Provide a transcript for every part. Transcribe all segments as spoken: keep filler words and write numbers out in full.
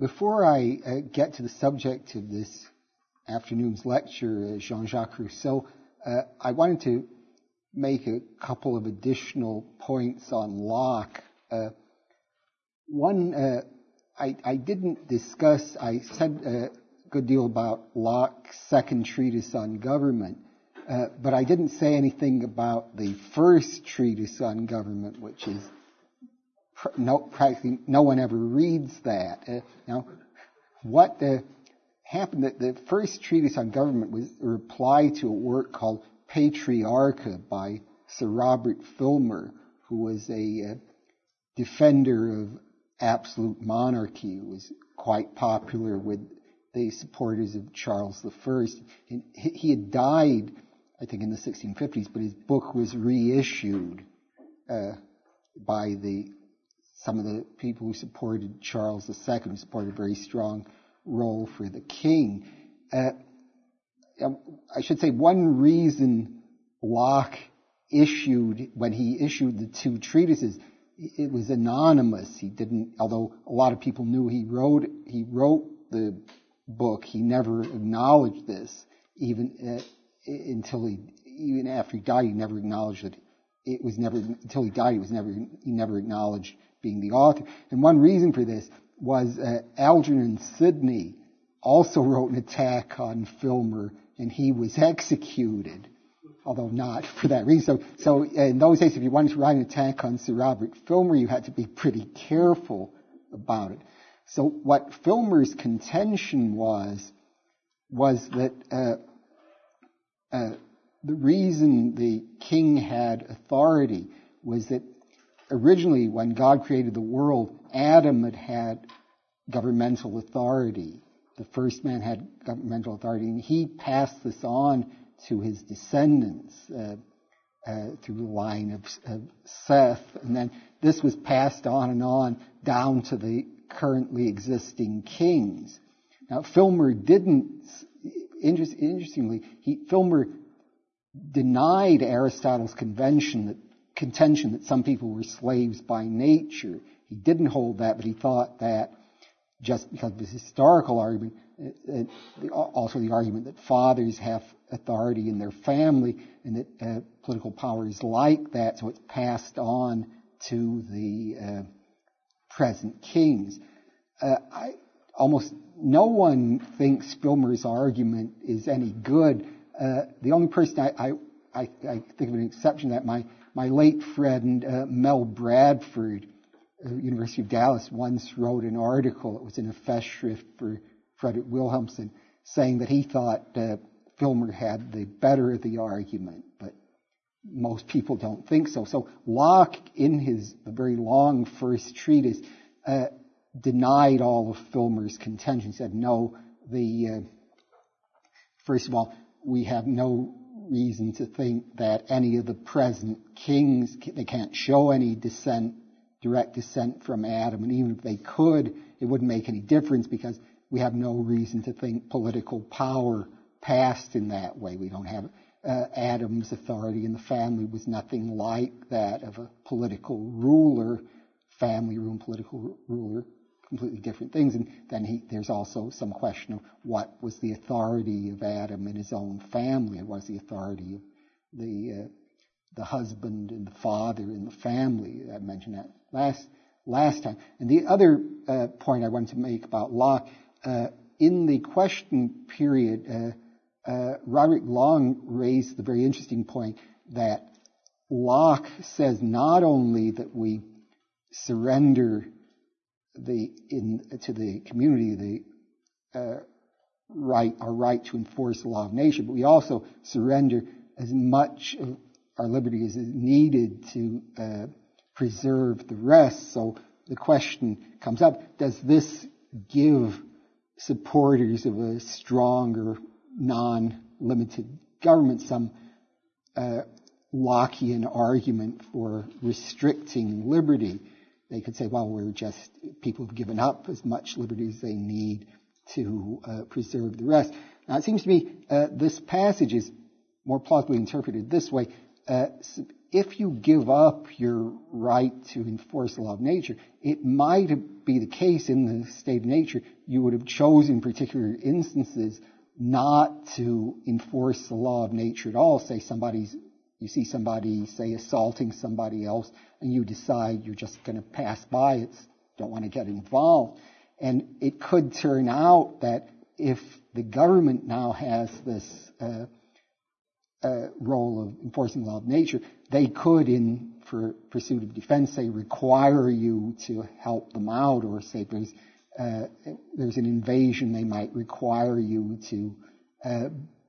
before I uh, get to the subject of this afternoon's lecture, uh, Jean-Jacques Rousseau, uh, I wanted to make a couple of additional points on Locke. Uh, one, uh, I, I didn't discuss, I said a good deal about Locke's second treatise on government, uh, but I didn't say anything about the first treatise on government, which is pr- no, practically no one ever reads that. Uh, now, what uh, happened, that the first treatise on government was a reply to a work called Patriarcha by Sir Robert Filmer, who was a uh, defender of absolute monarchy, who was quite popular with the supporters of Charles the First. He, he had died, I think, in the sixteen fifties, but his book was reissued uh, by the some of the people who supported Charles the Second, who supported a very strong role for the king. Uh, I should say one reason Locke issued, when he issued the two treatises, it was anonymous. He didn't, although a lot of people knew he wrote, he wrote the book, he never acknowledged this, even uh, until he, even after he died, he never acknowledged that it was never, until he died, he was never, he never acknowledged being the author. And one reason for this was uh, Algernon Sidney also wrote an attack on Filmer, and he was executed, although not for that reason. So, so in those days, if you wanted to write an attack on Sir Robert Filmer, you had to be pretty careful about it. So what Filmer's contention was, was that uh, uh, the reason the king had authority was that originally, when God created the world, Adam had had governmental authority. The first man had governmental authority, and he passed this on to his descendants uh, uh, through the line of, of Seth. And then this was passed on and on down to the currently existing kings. Now, Filmer didn't, interest, interestingly, he, Filmer denied Aristotle's convention that, contention that some people were slaves by nature. He didn't hold that, but he thought that just because of his historical argument, uh, also the argument that fathers have authority in their family and that uh, political power is like that, so it's passed on to the uh, present kings. Uh, I, almost no one thinks Filmer's argument is any good. Uh, the only person I, I, I, I think of an exception to that, my, my late friend uh, Mel Bradford, University of Dallas, once wrote an article, it was in a Festschrift for Frederick Wilhelmsen, saying that he thought uh, Filmer had the better of the argument, but most people don't think so. So Locke, in his very long first treatise, uh, denied all of Filmer's contention. He said, no, the uh, first of all, we have no reason to think that any of the present kings, they can't show any descent direct descent from Adam, and even if they could, it wouldn't make any difference because we have no reason to think political power passed in that way. We don't have uh, Adam's authority in the family was nothing like that of a political ruler. Family rule and political ruler, completely different things. And then he, there's also some question of what was the authority of Adam in his own family, and what was the authority of the uh, the husband and the father in the family. I mentioned that last last time. And the other uh, point I wanted to make about Locke, uh, in the question period, uh, uh, Roderick Long raised the very interesting point that Locke says not only that we surrender the in to the community the uh, right our right to enforce the law of nature, but we also surrender as much of our liberty is needed to uh, preserve the rest. So the question comes up, does this give supporters of a stronger, non-limited government some uh, Lockean argument for restricting liberty? They could say, well, we're just, people have given up as much liberty as they need to uh, preserve the rest. Now, it seems to me uh, this passage is more plausibly interpreted this way. Uh, if you give up your right to enforce the law of nature, it might be the case in the state of nature you would have chosen particular instances not to enforce the law of nature at all. Say somebody's, you see somebody, say, assaulting somebody else, and you decide you're just going to pass by it, don't want to get involved. And it could turn out that if the government now has this uh, uh, role of enforcing the law of nature, they could, in for pursuit of defense, say, require you to help them out, or say there's Uh, there's an invasion, they might require you to uh,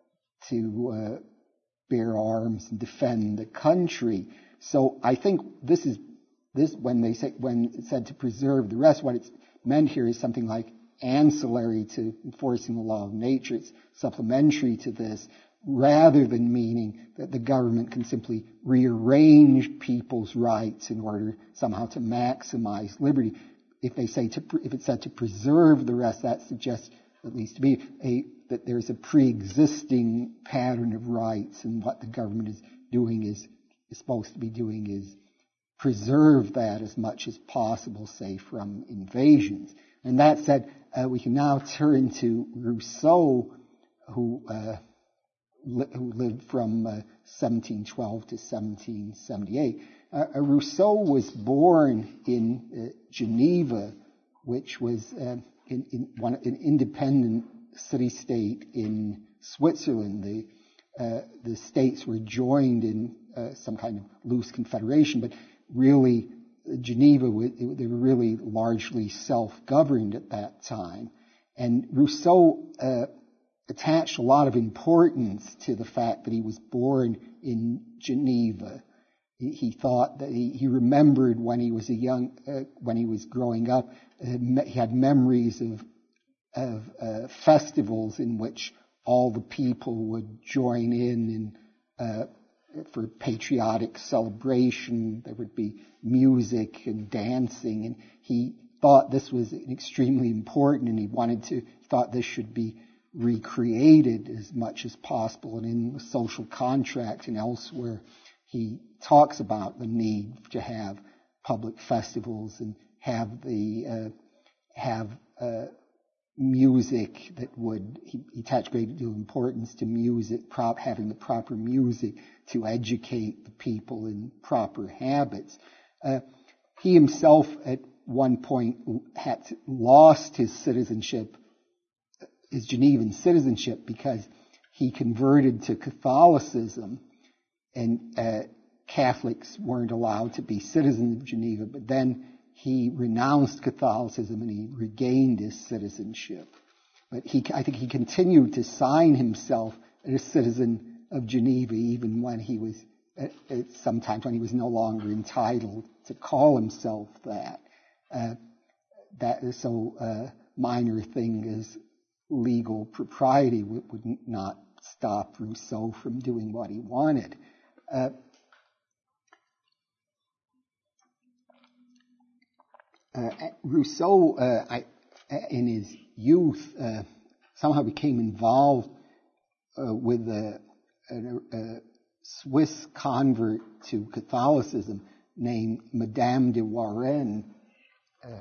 to uh, bear arms and defend the country. So I think this is this when they say when it said to preserve the rest, what it's meant here is something like ancillary to enforcing the law of nature. It's supplementary to this, rather than meaning that the government can simply rearrange people's rights in order somehow to maximize liberty. If they say to, if it's said to preserve the rest, that suggests, at least to me, a, that there's a pre-existing pattern of rights, and what the government is doing is, is supposed to be doing is preserve that as much as possible, say, from invasions. And that said, uh, we can now turn to Rousseau, who, uh, li- who lived from uh, seventeen twelve to seventeen seventy-eight. Uh, Rousseau was born in uh, Geneva, which was uh, in, in one, an independent city-state in Switzerland. The, uh, the states were joined in uh, some kind of loose confederation, but really Geneva, they were really largely self-governed at that time. And Rousseau uh, attached a lot of importance to the fact that he was born in Geneva. He thought that he, he remembered when he was a young, uh, when he was growing up, uh, me, he had memories of of uh, festivals in which all the people would join in and uh, for patriotic celebration. There would be music and dancing, and he thought this was extremely important, and he wanted to thought this should be recreated as much as possible. And in the Social Contract and elsewhere, he talks about the need to have public festivals and have the uh, have uh, music that would he, he attached great deal of importance to music, prop, having the proper music to educate the people in proper habits. Uh, he himself at one point had lost his citizenship, his Genevan citizenship, because he converted to Catholicism. And uh, Catholics weren't allowed to be citizens of Geneva, but then he renounced Catholicism and he regained his citizenship. But he, I think he continued to sign himself as a citizen of Geneva, even when he was, uh, uh, sometimes when he was no longer entitled to call himself that. Uh, that is so uh, minor thing as legal propriety would, would not stop Rousseau from doing what he wanted. Uh, uh, Rousseau, uh, I, in his youth, uh, somehow became involved uh, with a, a, a Swiss convert to Catholicism named Madame de Warenne. Uh,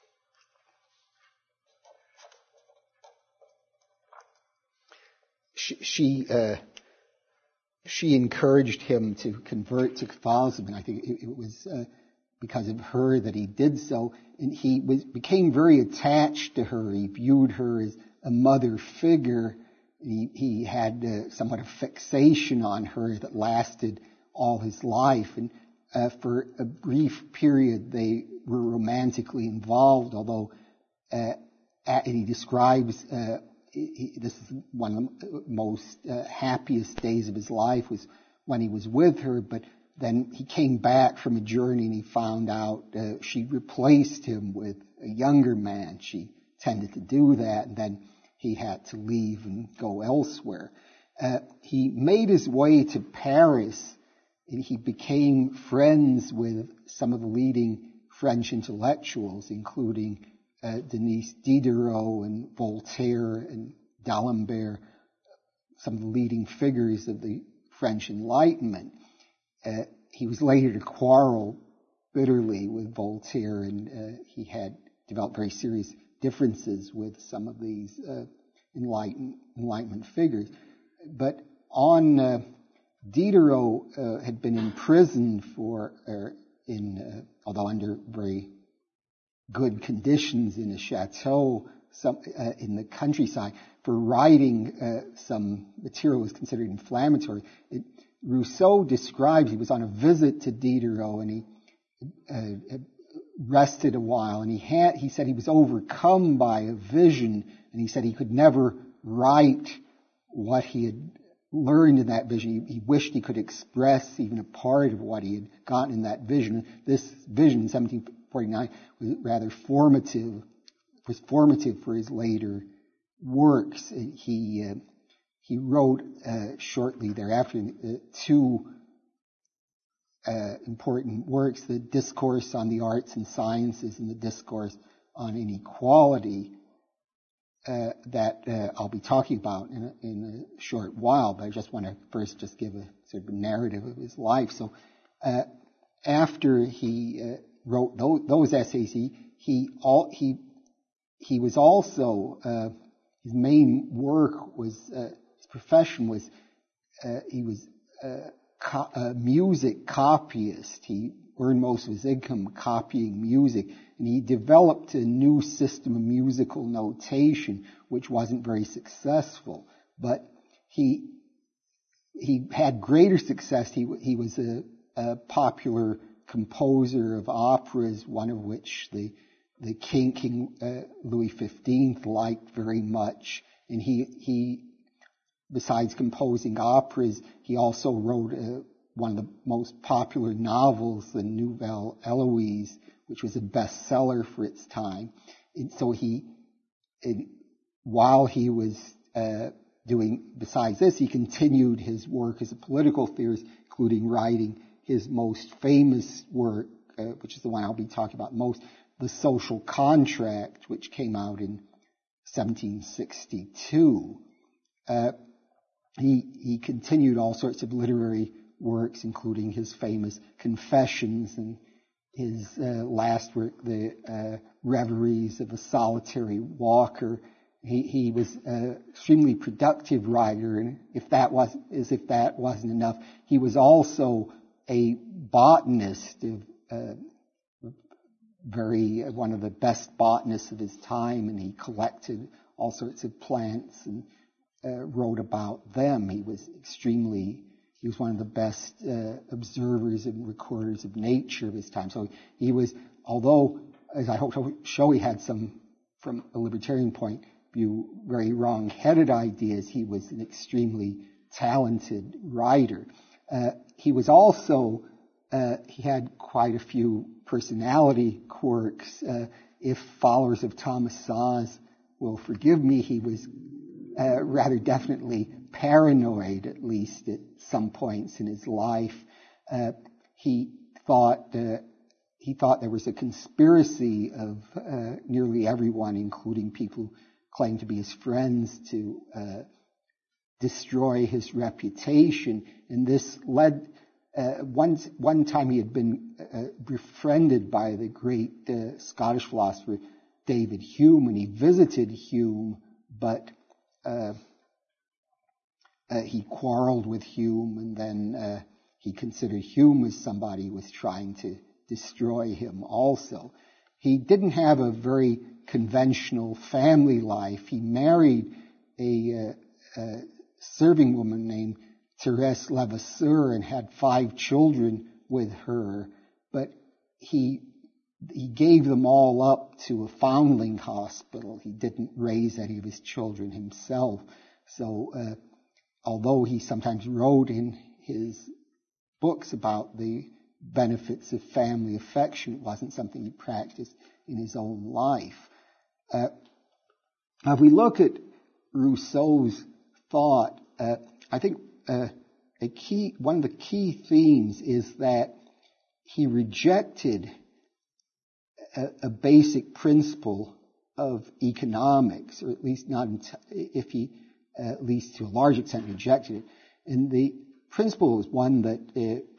she, she uh, She encouraged him to convert to Catholicism, and I think it, it was uh, because of her that he did so. And he was, became very attached to her. He viewed her as a mother figure. He, he had uh, somewhat of fixation on her that lasted all his life. And uh, for a brief period, they were romantically involved, although uh, and he describes uh, He, this is one of the most uh, happiest days of his life was when he was with her, but then he came back from a journey and he found out uh, she replaced him with a younger man. She tended to do that, and then he had to leave and go elsewhere. Uh, he made his way to Paris, and he became friends with some of the leading French intellectuals, including Uh, Denis Diderot and Voltaire and D'Alembert, some of the leading figures of the French Enlightenment. Uh, he was later to quarrel bitterly with Voltaire, and uh, he had developed very serious differences with some of these uh, enlighten, Enlightenment figures. But on uh, Diderot uh, had been imprisoned for, uh, in uh, although under very good conditions in a chateau some, uh, in the countryside, for writing uh, some material was considered inflammatory. It, Rousseau describes he was on a visit to Diderot, and he uh, rested a while, and he had he said he was overcome by a vision, and he said he could never write what he had learned in that vision. He, he wished he could express even a part of what he had gotten in that vision. This vision in seventeen forty-nine was rather formative, was formative for his later works. He uh, he wrote uh, shortly thereafter uh, two uh, important works: the Discourse on the Arts and Sciences and the Discourse on Inequality. Uh, that uh, I'll be talking about in a, in a short while, but I just want to first just give a sort of a narrative of his life. So, uh, after he uh, wrote those, those essays, he he all he he was also uh, his main work was uh, his profession was uh, he was uh, co- a music copyist. He earned most of his income copying music. And he developed a new system of musical notation, which wasn't very successful. But he he had greater success. He he was a, a popular composer of operas, one of which the the King King uh, Louis the fifteenth liked very much. And he he besides composing operas, he also wrote a, one of the most popular novels, the Nouvelle Eloise, which was a bestseller for its time. And so he, it, while he was uh, doing, besides this, he continued his work as a political theorist, including writing his most famous work, uh, which is the one I'll be talking about most, The Social Contract, which came out in seventeen sixty-two. Uh, he, he continued all sorts of literary works, including his famous Confessions and his uh, last work, the uh, Reveries of a Solitary Walker. He, he was an extremely productive writer, and if that was, as if that wasn't enough, he was also a botanist, of, uh, very uh, one of the best botanists of his time, and he collected all sorts of plants and uh, wrote about them. He was extremely He was one of the best uh, observers and recorders of nature of his time. So he was, although, as I hope to show, he had some, from a libertarian point of view, very wrong-headed ideas, he was an extremely talented writer. Uh, he was also, uh, he had quite a few personality quirks. Uh, if followers of Thomas Szasz will forgive me, he was uh, rather definitely paranoid, at least at some points in his life. Uh, he thought uh, he thought there was a conspiracy of uh, nearly everyone, including people who claimed to be his friends, to uh, destroy his reputation. And this led. Uh, one one time he had been uh, befriended by the great uh, Scottish philosopher David Hume, and he visited Hume, but uh, Uh, he quarreled with Hume, and then uh, he considered Hume as somebody who was trying to destroy him also. He didn't have a very conventional family life. He married a, uh, a serving woman named Thérèse Levasseur and had five children with her, but he he gave them all up to a foundling hospital. He didn't raise any of his children himself. So uh, although he sometimes wrote in his books about the benefits of family affection, it wasn't something he practiced in his own life. Uh, if we look at Rousseau's thought, uh, I think uh, a key, one of the key themes is that he rejected a, a basic principle of economics, or at least not if he, uh, at least to a large extent, rejected it. And the principle is one that, uh, if you're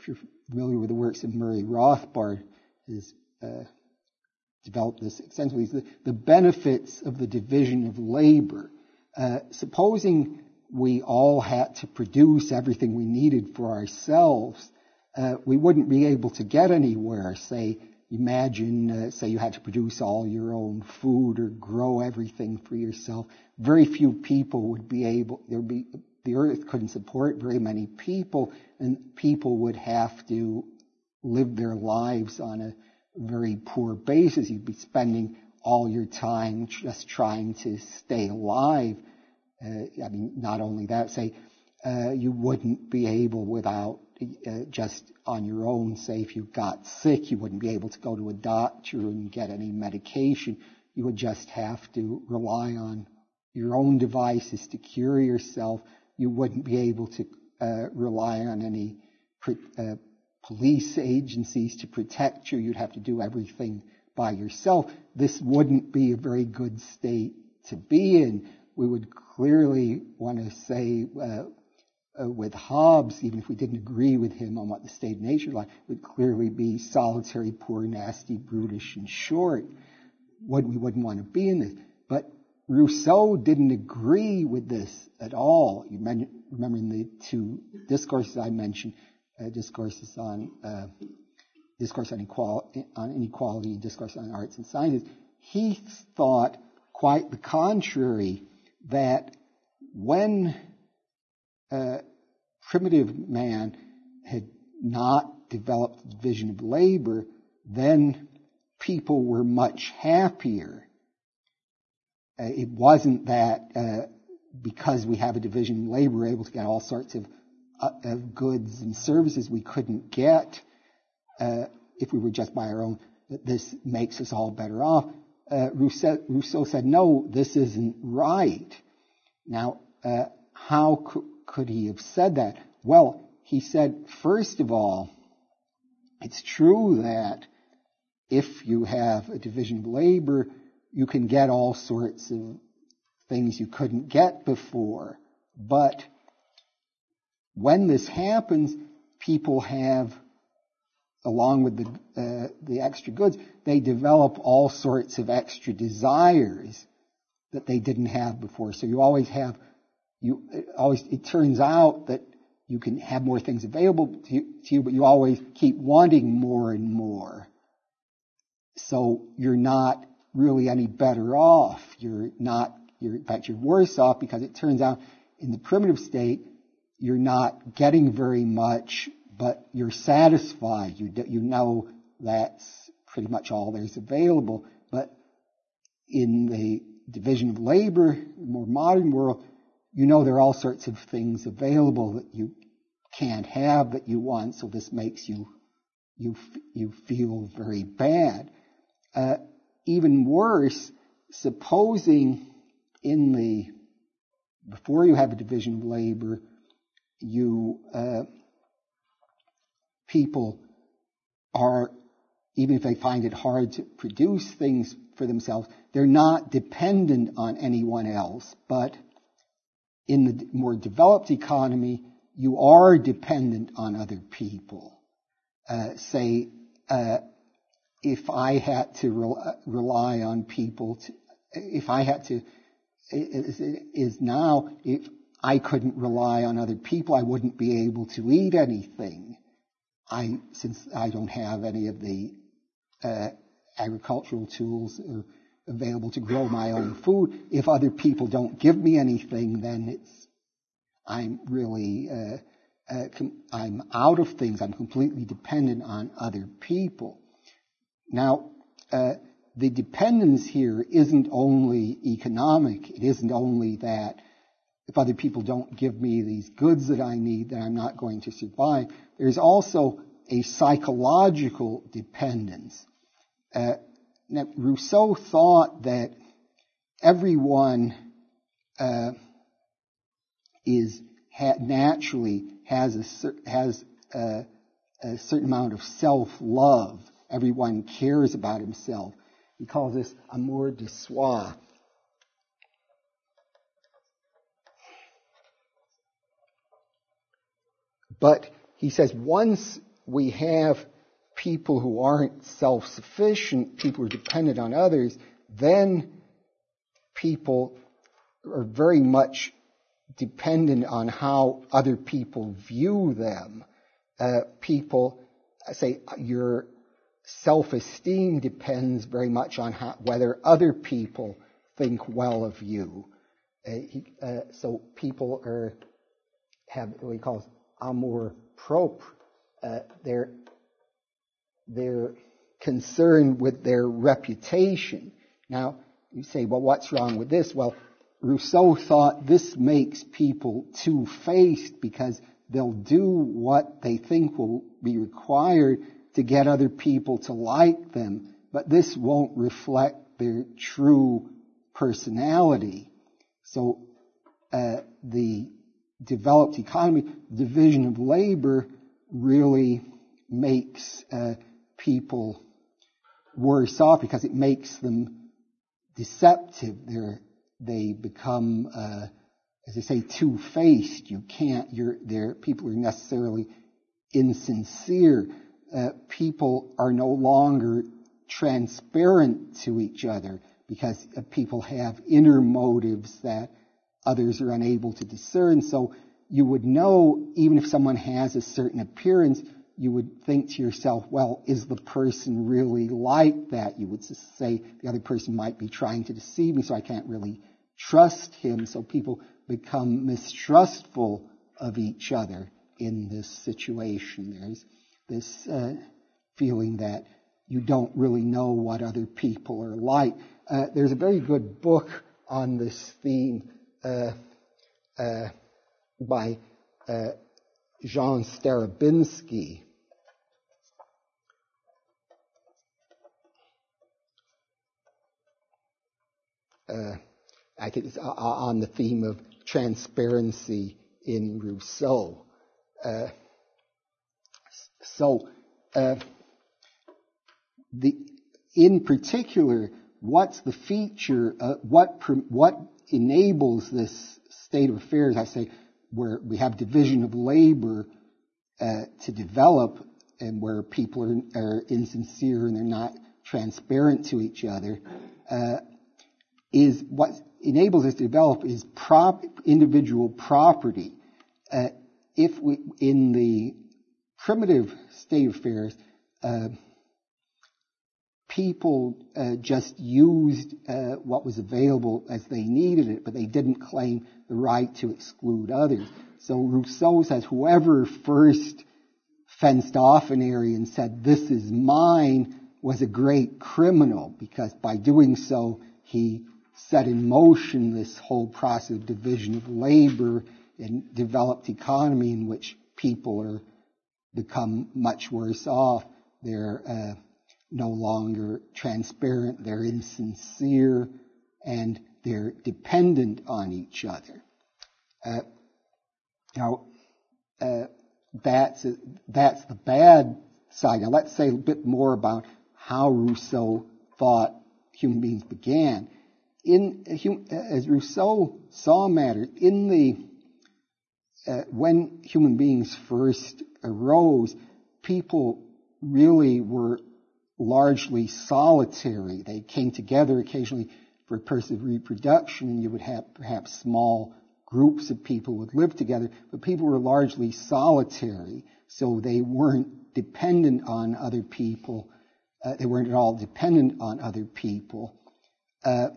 familiar with the works of Murray Rothbard, has uh, developed this extensively. The, the benefits of the division of labor. Uh, supposing we all had to produce everything we needed for ourselves, uh, we wouldn't be able to get anywhere. Say, imagine, uh, say you had to produce all your own food or grow everything for yourself. Very few people would be able, there would be, the earth couldn't support very many people, and people would have to live their lives on a very poor basis. You'd be spending all your time just trying to stay alive. Uh, I mean, not only that, say, uh, you wouldn't be able without, uh, just on your own, say if you got sick, you wouldn't be able to go to a doctor and get any medication. You would just have to rely on your own devices to cure yourself. You wouldn't be able to uh, rely on any uh, police agencies to protect you. You'd have to do everything by yourself. This wouldn't be a very good state to be in. We would clearly want to say uh, uh, with Hobbes, even if we didn't agree with him on what the state of nature like, would clearly be solitary, poor, nasty, brutish, and short. What we wouldn't want to be in this. But Rousseau didn't agree with this at all. You remember in the two discourses I mentioned, uh, discourses on uh, discourse on, equal, on inequality and discourse on arts and sciences, he thought quite the contrary, that when uh, primitive man had not developed the division of labor, then people were much happier. Uh, it wasn't that uh, because we have a division of labor, we're able to get all sorts of, uh, of goods and services we couldn't get uh, if we were just by our own, that this makes us all better off. Uh, Rousseau, Rousseau said, no, this isn't right. Now, uh, how co- could he have said that? Well, he said, first of all, it's true that if you have a division of labor, you can get all sorts of things you couldn't get before. But when this happens, people have, along with the uh, the extra goods, they develop all sorts of extra desires that they didn't have before. So you always have, you it always it turns out that you can have more things available to you, to you, but you always keep wanting more and more. So you're not really any better off. You're not, you're, in fact, you're worse off, because it turns out in the primitive state, you're not getting very much, but you're satisfied. You, you know that's pretty much all there's available. But in the division of labor, the more modern world, you know there are all sorts of things available that you can't have that you want, so this makes you, you, you feel very bad. Uh, even worse, supposing in the, before you have a division of labor, you, uh, people are, even if they find it hard to produce things for themselves, they're not dependent on anyone else. But in the more developed economy, you are dependent on other people. Uh, say, uh, if I had to re- rely on people, to, if I had to, is, is now, if I couldn't rely on other people, I wouldn't be able to eat anything. I, since I don't have any of the uh, agricultural tools uh, available to grow my own food, if other people don't give me anything, then it's, I'm really, uh, uh, com- I'm out of things. I'm completely dependent on other people. Now, uh, the dependence here isn't only economic. It isn't only that if other people don't give me these goods that I need, then I'm not going to survive. There's also a psychological dependence. Uh, now, Rousseau thought that everyone uh, is ha- naturally has a cer- has a, a certain amount of self-love. Everyone cares about himself. He calls this amour de soi. But he says once we have people who aren't self-sufficient, people who are dependent on others, then people are very much dependent on how other people view them. Uh, people, I say, your self-esteem depends very much on how, whether other people think well of you. Uh, he, uh, so people are have what he calls amour propre. Uh, they're they're concerned with their reputation. Now you say, well, what's wrong with this? Well, Rousseau thought this makes people two-faced because they'll do what they think will be required to get other people to like them, but this won't reflect their true personality. So uh, the developed economy, division of labor, really makes uh, people worse off because it makes them deceptive. They're, they become, uh, as I say, two-faced. You can't, you're, they're, people are necessarily insincere. Uh, people are no longer transparent to each other because uh, people have inner motives that others are unable to discern. So you would know, even if someone has a certain appearance, you would think to yourself, well, is the person really like that? You would say the other person might be trying to deceive me, so I can't really trust him. So people become mistrustful of each other in this situation. There's this uh, feeling that you don't really know what other people are like. Uh, there's a very good book on this theme uh, uh, by uh, Jean Starobinski. Uh, I think it's on the theme of transparency in Rousseau. Uh, so, uh, the in particular, what's the feature? Uh, what what enables this state of affairs? I say where we have division of labor uh, to develop, and where people are, are insincere and they're not transparent to each other. Uh, is what enables us to develop is prop, individual property. Uh, if we, in the primitive state of affairs, uh, people uh, just used uh, what was available as they needed it, but they didn't claim the right to exclude others. So Rousseau says whoever first fenced off an area and said, this is mine, was a great criminal, because by doing so, he set in motion this whole process of division of labor and developed economy in which people are become much worse off. They're uh, no longer transparent, they're insincere, and they're dependent on each other. Uh, now, uh, that's, a, that's the bad side. Now, let's say a bit more about how Rousseau thought human beings began. In, as Rousseau saw matter, in the uh, when human beings first arose, people really were largely solitary. They came together occasionally for a purpose of reproduction, and you would have perhaps small groups of people would live together, but people were largely solitary, so they weren't dependent on other people. Uh, they weren't at all dependent on other people. Uh,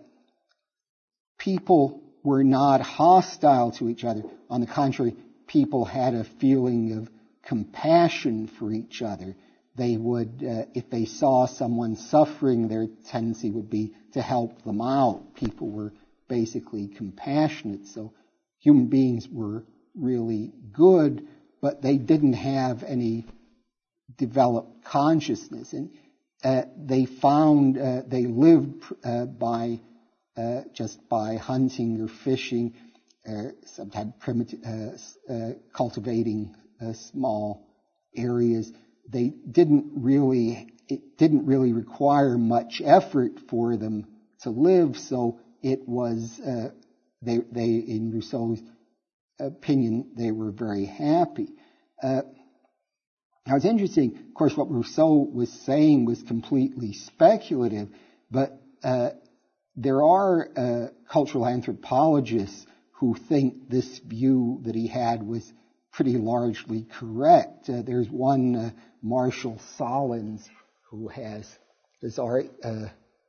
People were not hostile to each other. On the contrary, people had a feeling of compassion for each other. They would, uh, if they saw someone suffering, their tendency would be to help them out. People were basically compassionate. So human beings were really good, but they didn't have any developed consciousness. And uh, they found, uh, they lived uh, by Uh, just by hunting or fishing, uh, sometimes primitive, uh, uh, cultivating uh, small areas. They didn't really, it didn't really require much effort for them to live, so it was, uh, they, they, in Rousseau's opinion, they were very happy. Uh, Now, it's interesting, of course, what Rousseau was saying was completely speculative, but uh, there are uh, cultural anthropologists who think this view that he had was pretty largely correct. Uh, there's one, uh, Marshall Solins, who has, has ar- uh,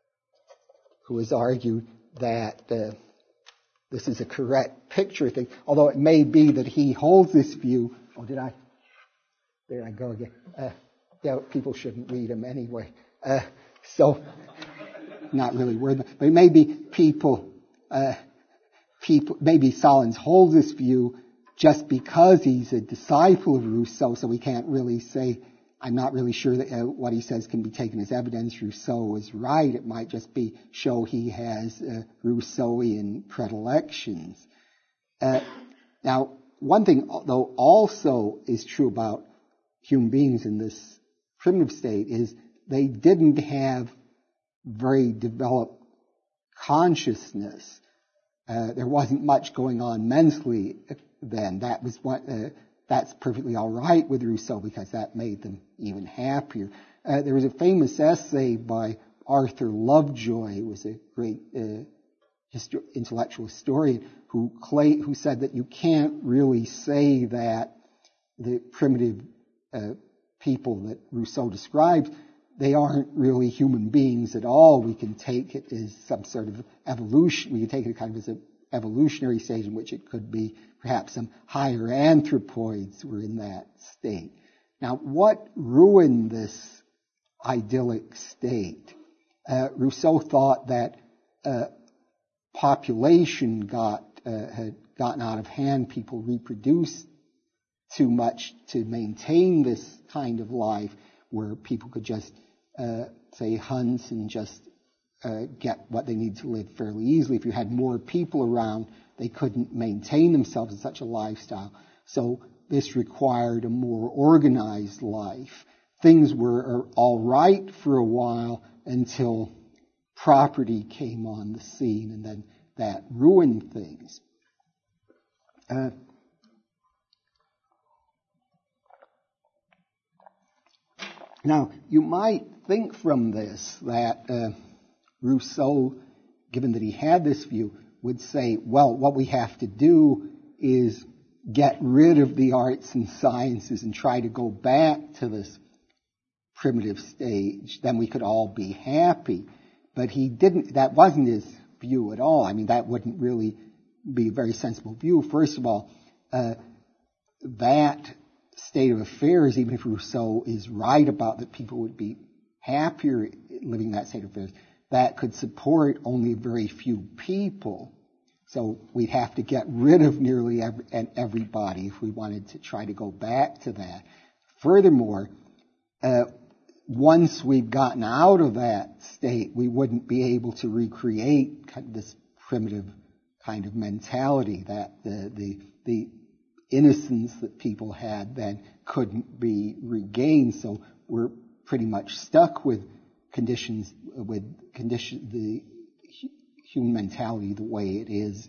who has argued that uh, this is a correct picture thing, although it may be that he holds this view. Oh, did I? There I go again. Uh, yeah, people shouldn't read them anyway. Uh, so, not really worth it. But maybe people, uh, people, maybe Solins holds this view just because he's a disciple of Rousseau, so we can't really say, I'm not really sure that uh, what he says can be taken as evidence Rousseau is right. It might just be show he has uh, Rousseauian predilections. Uh, now, one thing, though, also is true about human beings in this primitive state is they didn't have very developed consciousness. Uh, there wasn't much going on mentally then. That was what, uh, that's perfectly all right with Rousseau because that made them even happier. Uh, there was a famous essay by Arthur Lovejoy, who was a great uh, histo- intellectual historian, who, clay- who said that you can't really say that the primitive uh, people that Rousseau describes, they aren't really human beings at all. We can take it as some sort of evolution. We can take it kind of as an evolutionary stage in which it could be perhaps some higher anthropoids were in that state. Now, what ruined this idyllic state? Uh, Rousseau thought that uh, population got uh, had gotten out of hand. People reproduced too much to maintain this kind of life where people could just, uh, say, hunt and just uh, get what they need to live fairly easily. If you had more people around, they couldn't maintain themselves in such a lifestyle. So this required a more organized life. Things were all right for a while until property came on the scene, and then that ruined things. Uh, Now, you might think from this that uh, Rousseau, given that he had this view, would say, well, what we have to do is get rid of the arts and sciences and try to go back to this primitive stage. Then we could all be happy. But he didn't, that wasn't his view at all. I mean, that wouldn't really be a very sensible view. First of all, uh, that state of affairs, even if Rousseau is right about that people would be happier living in that state of affairs, that could support only very few people. So we'd have to get rid of nearly every, and everybody if we wanted to try to go back to that. Furthermore, uh, once we've gotten out of that state, we wouldn't be able to recreate kind of this primitive kind of mentality that the the the innocence that people had then couldn't be regained. So we're pretty much stuck with conditions, with condition, the human mentality the way it is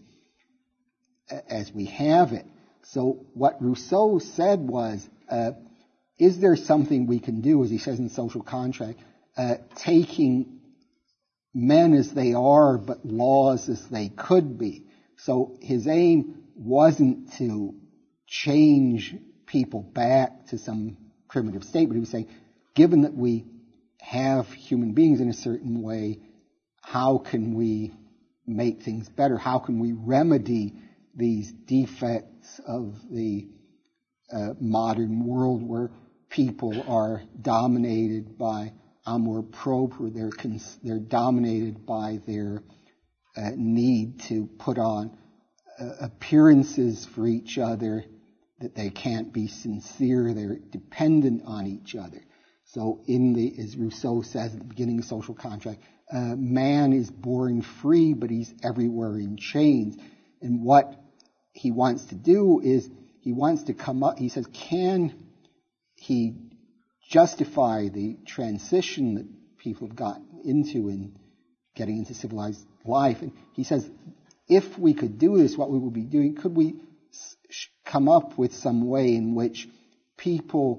as we have it. So what Rousseau said was, uh, is there something we can do, as he says in Social Contract, uh, taking men as they are, but laws as they could be. So his aim wasn't to change people back to some primitive state, but he was saying, given that we have human beings in a certain way, how can we make things better? How can we remedy these defects of the uh, modern world where people are dominated by amour propre, they're, cons- they're dominated by their uh, need to put on uh, appearances for each other, that they can't be sincere, they're dependent on each other. So in the, as Rousseau says at the beginning of Social Contract, uh, man is born free, but he's everywhere in chains. And what he wants to do is, he wants to come up, he says, can he justify the transition that people have gotten into in getting into civilized life? And he says, if we could do this, what we would be doing, could we come up with some way in which people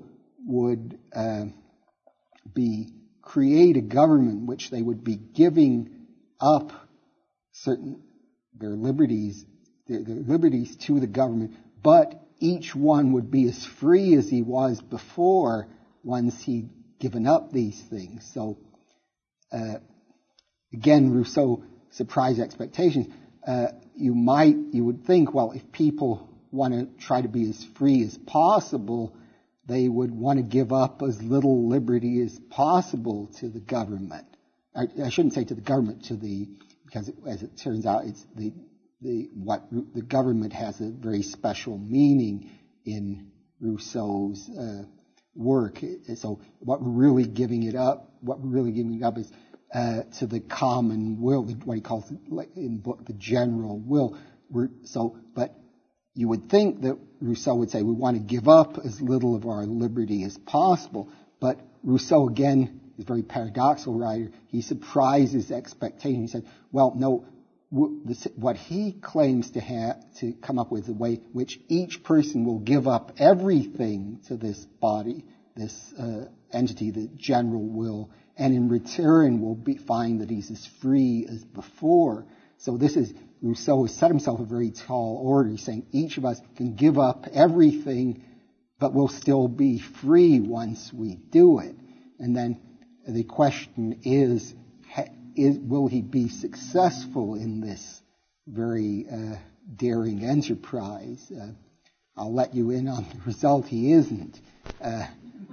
would uh, be create a government which they would be giving up certain their liberties, their, their liberties to the government, but each one would be as free as he was before once he'd given up these things. So, uh, again, Rousseau surprised expectations. Uh, you might, you would think, well, if people want to try to be as free as possible, they would want to give up as little liberty as possible to the government. I, I shouldn't say to the government, to the, because it, as it turns out, it's the, the, what, the government has a very special meaning in Rousseau's, uh, work. So what we're really giving it up, what we're really giving it up is, uh, to the common will, what he calls like in the book, the general will. We're, so, but you would think that Rousseau would say we want to give up as little of our liberty as possible. But Rousseau, again, is a very paradoxical writer. He surprises expectations. He said, well, no, what he claims to have, to come up with a way in which each person will give up everything to this body, this uh, entity, the general will, and in return will be, find that he's as free as before. So this is, Rousseau has set himself a very tall order. He's saying each of us can give up everything, but we'll still be free once we do it. And then the question is, is will he be successful in this very uh, daring enterprise? Uh, I'll let you in on the result. He isn't. Uh,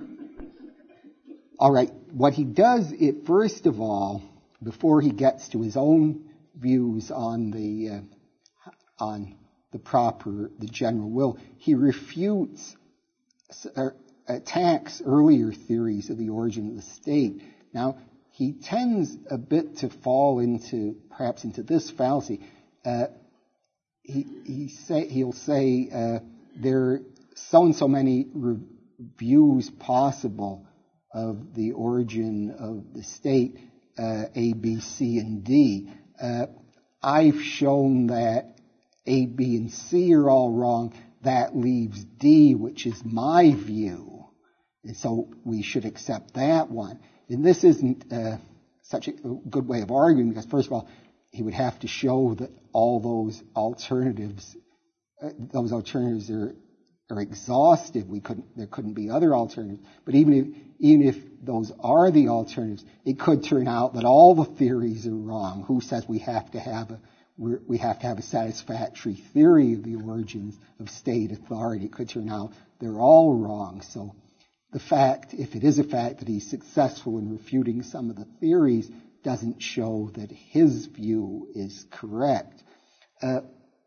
all right. What he does, it first of all, before he gets to his own views on the uh, on the proper, the general will, he refutes, uh, attacks earlier theories of the origin of the state. Now, he tends a bit to fall into, perhaps into this fallacy. Uh, he, he say, he'll say uh, there are so and so many re- views possible of the origin of the state, uh, A, B, C, and D. Uh, I've shown that A, B, and C are all wrong. That leaves D, which is my view. And so we should accept that one. And this isn't uh, such a good way of arguing because, first of all, he would have to show that all those alternatives, uh, those alternatives are, are exhaustive. We couldn't, there couldn't be other alternatives. But even if, even if those are the alternatives, it could turn out that all the theories are wrong. Who says we have to have a we're, we have to have a satisfactory theory of the origins of state authority? It could turn out they're all wrong. So the fact, if it is a fact that he's successful in refuting some of the theories, doesn't show that his view is correct. Uh,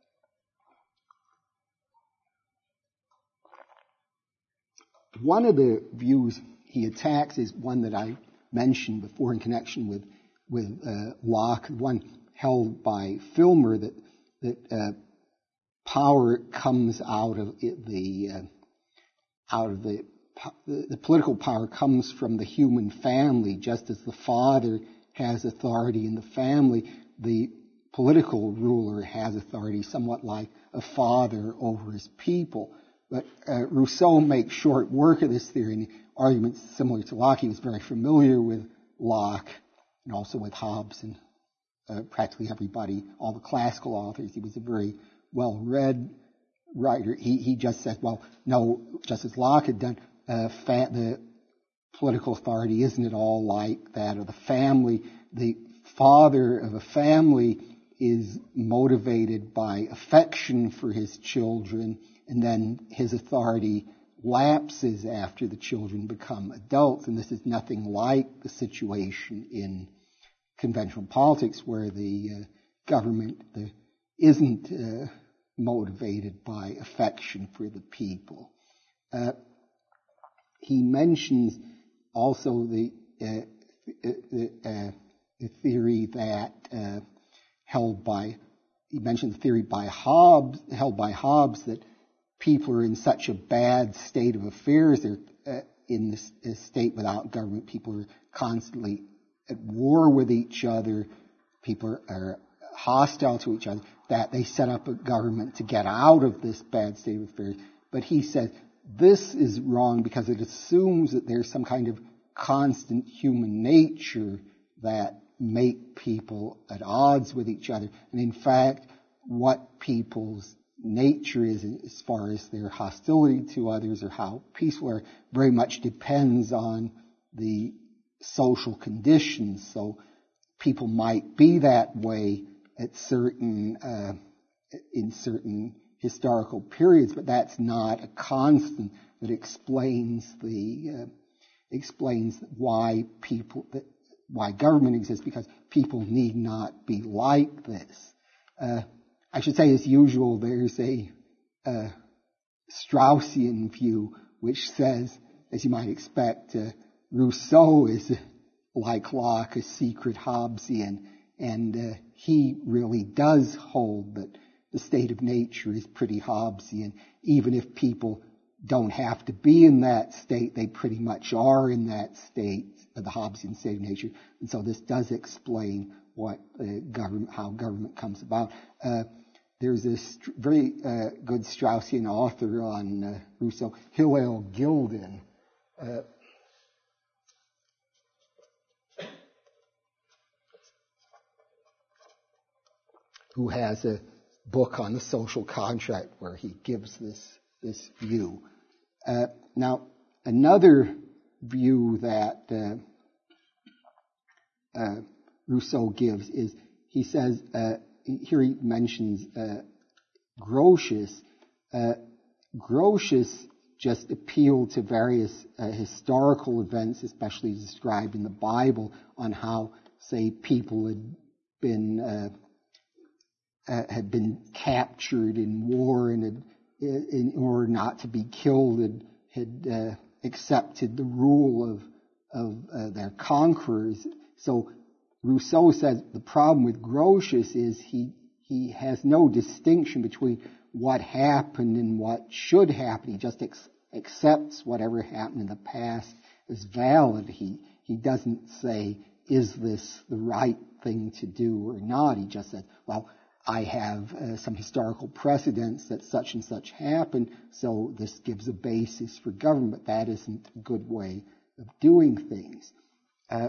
one of the views he attacks is one that I mentioned before in connection with with uh, Locke, one held by Filmer, that that uh, power comes out of it, the uh, out of the The political power comes from the human family. Just as the father has authority in the family, the political ruler has authority, somewhat like a father over his people. But uh, Rousseau makes short work of this theory, and arguments similar to Locke. He was very familiar with Locke and also with Hobbes and uh, practically everybody, all the classical authors. He was a very well-read writer. He, he just said, well, no, just as Locke had done, Uh, fa- the political authority isn't at all like that of the family. The father of a family is motivated by affection for his children, and then his authority lapses after the children become adults. And this is nothing like the situation in conventional politics, where the uh, government the, isn't uh, motivated by affection for the people. Uh, He mentions also the, uh, the, uh, the theory that uh, held by he mentioned the theory by Hobbes held by Hobbes that people are in such a bad state of affairs. They're uh, in this, this state without government. People are constantly at war with each other. People are, are hostile to each other. That they set up a government to get out of this bad state of affairs. But he said, this is wrong because it assumes that there's some kind of constant human nature that make people at odds with each other. And in fact, what people's nature is as far as their hostility to others or how peaceful are very much depends on the social conditions. So people might be that way at certain, uh, in certain historical periods, but that's not a constant that explains the, uh, explains why people, that, why government exists, because people need not be like this. Uh, I should say, as usual, there's a, uh, Straussian view which says, as you might expect, uh, Rousseau is, uh, like Locke, a secret Hobbesian, and uh, he really does hold that the state of nature is pretty Hobbesian. Even if people don't have to be in that state, they pretty much are in that state, the Hobbesian state of nature. And so this does explain what uh, government, how government comes about. Uh, there's a st- very uh, good Straussian author on uh, Rousseau, Hillel Gilden. Uh, who has a book on the social contract where he gives this this view. Uh, now, another view that uh, uh, Rousseau gives is, he says, uh, here he mentions uh, Grotius. Uh, Grotius just appealed to various uh, historical events, especially described in the Bible, on how, say, people had been uh, Uh, had been captured in war and had, in order not to be killed, had, had uh, accepted the rule of of uh, their conquerors. So Rousseau says the problem with Grotius is he he has no distinction between what happened and what should happen. He just ex- accepts whatever happened in the past as valid. He he doesn't say, is this the right thing to do or not? He just says, well, I have uh, some historical precedents that such and such happened, so this gives a basis for government. But that isn't a good way of doing things. Uh,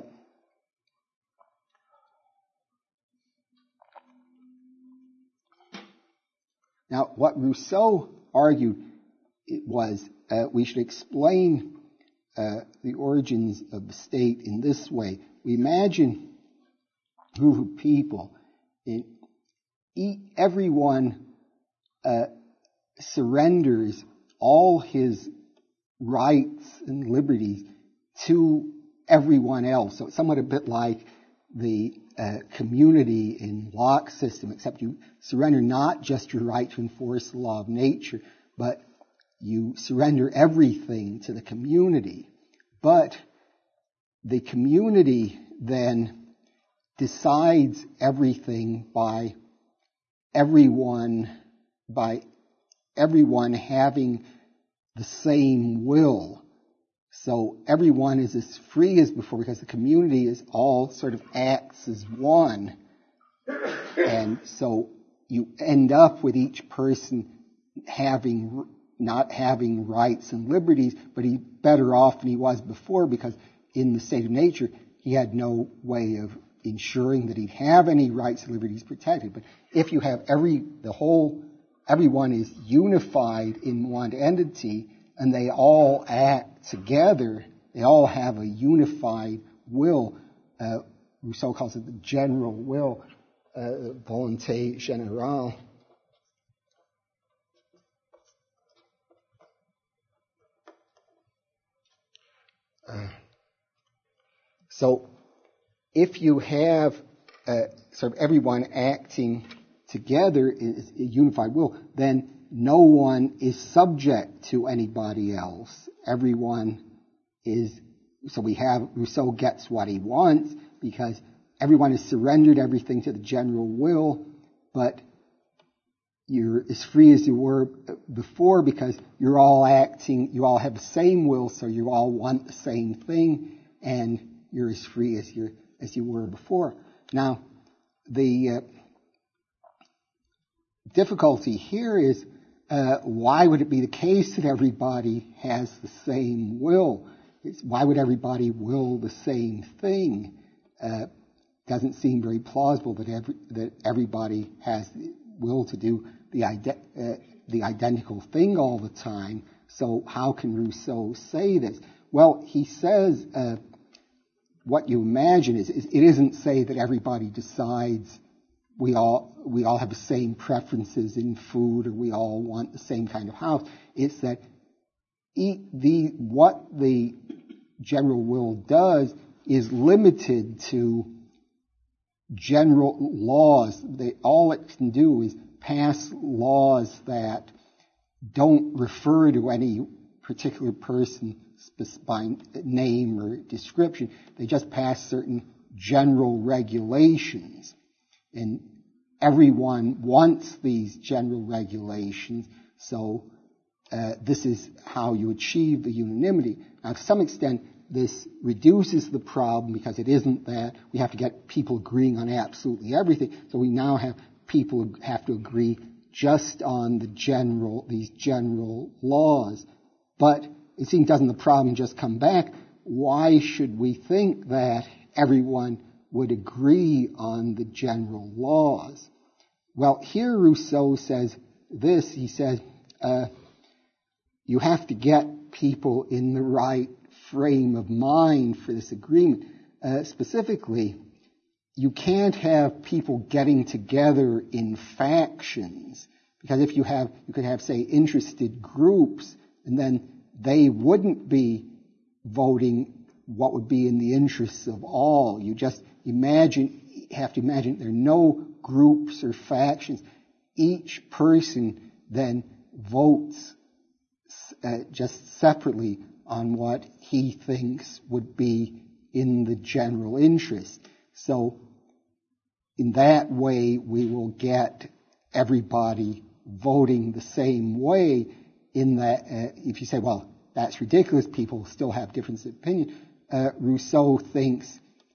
now, what Rousseau argued it was uh, we should explain uh, the origins of the state in this way. We imagine a group of people in everyone uh, surrenders all his rights and liberties to everyone else. So it's somewhat a bit like the uh, community in Locke's system, except you surrender not just your right to enforce the law of nature, but you surrender everything to the community. But the community then decides everything by everyone by everyone having the same will. So everyone is as free as before because the community is all sort of acts as one. And so you end up with each person having, not having rights and liberties, but he's better off than he was before because in the state of nature, he had no way of ensuring that he'd have any rights and liberties protected. But if you have every, the whole, everyone is unified in one entity and they all act together, they all have a unified will. Uh, Rousseau calls it the general will, uh, volonté générale. Uh, so, if you have uh, sort of everyone acting together is a unified will, then no one is subject to anybody else. Everyone is, so we have, Rousseau gets what he wants because everyone has surrendered everything to the general will, but you're as free as you were before because you're all acting, you all have the same will, so you all want the same thing, and you're as free as you're as you were before. Now, the uh, difficulty here is uh, why would it be the case that everybody has the same will? It's, why would everybody will the same thing? Uh, doesn't seem very plausible that every, that everybody has the will to do the ide- uh, the identical thing all the time. So how can Rousseau say this? Well, he says uh, what you imagine is, is it isn't say that everybody decides we all we all have the same preferences in food or we all want the same kind of house. It's that e- the what the general will does is limited to general laws. They, all it can do is pass laws that don't refer to any particular person by name or description. They just pass certain general regulations. And everyone wants these general regulations, so uh, this is how you achieve the unanimity. Now, to some extent, this reduces the problem because it isn't that we have to get people agreeing on absolutely everything. So we now have people who have to agree just on the general, these general laws. But it seems, doesn't the problem just come back? Why should we think that everyone would agree on the general laws? Well, here Rousseau says this. He says, uh, you have to get people in the right frame of mind for this agreement. Uh, specifically, you can't have people getting together in factions, because if you have, you could have, say, interested groups, and then they wouldn't be voting what would be in the interests of all. You just imagine, have to imagine there are no groups or factions. Each person then votes uh, just separately on what he thinks would be in the general interest. So in that way, we will get everybody voting the same way. In that, uh, if you say, well, that's ridiculous, people still have difference of opinion, uh, Rousseau thinks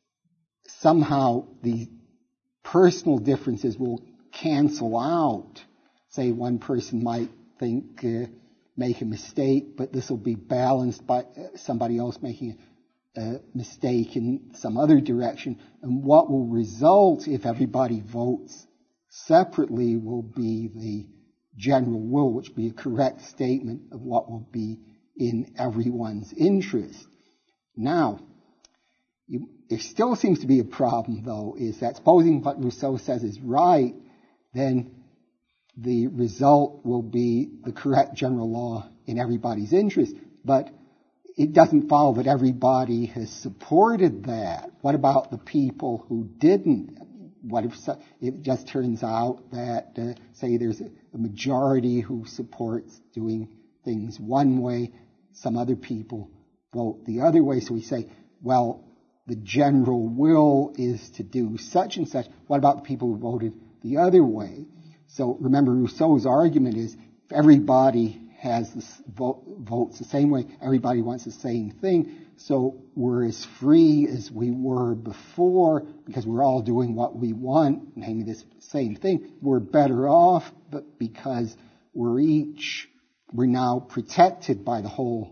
somehow the personal differences will cancel out. Say one person might think, uh, make a mistake, but this will be balanced by uh, somebody else making a, a mistake in some other direction. And what will result if everybody votes separately will be the general will, which will be a correct statement of what will be in everyone's interest. Now, you, there still seems to be a problem, though, is that supposing what Rousseau says is right, then the result will be the correct general law in everybody's interest. But it doesn't follow that everybody has supported that. What about the people who didn't? What if it just turns out that, uh, say, there's a, a majority who supports doing things one way, some other people vote the other way. So we say, well, the general will is to do such and such. What about the people who voted the other way? So remember, Rousseau's argument is if everybody has this vote, votes the same way, everybody wants the same thing, so we're as free as we were before because we're all doing what we want, namely this same thing. We're better off, but because we're each, we're now protected by the whole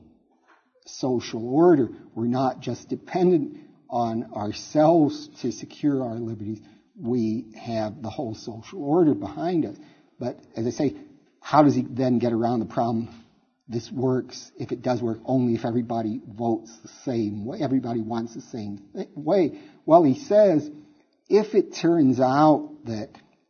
social order. We're not just dependent on ourselves to secure our liberties. We have the whole social order behind us. But as I say, how does he then get around the problem? This works, if it does work, only if everybody votes the same way. Everybody wants the same th- way. Well, he says, if it turns out that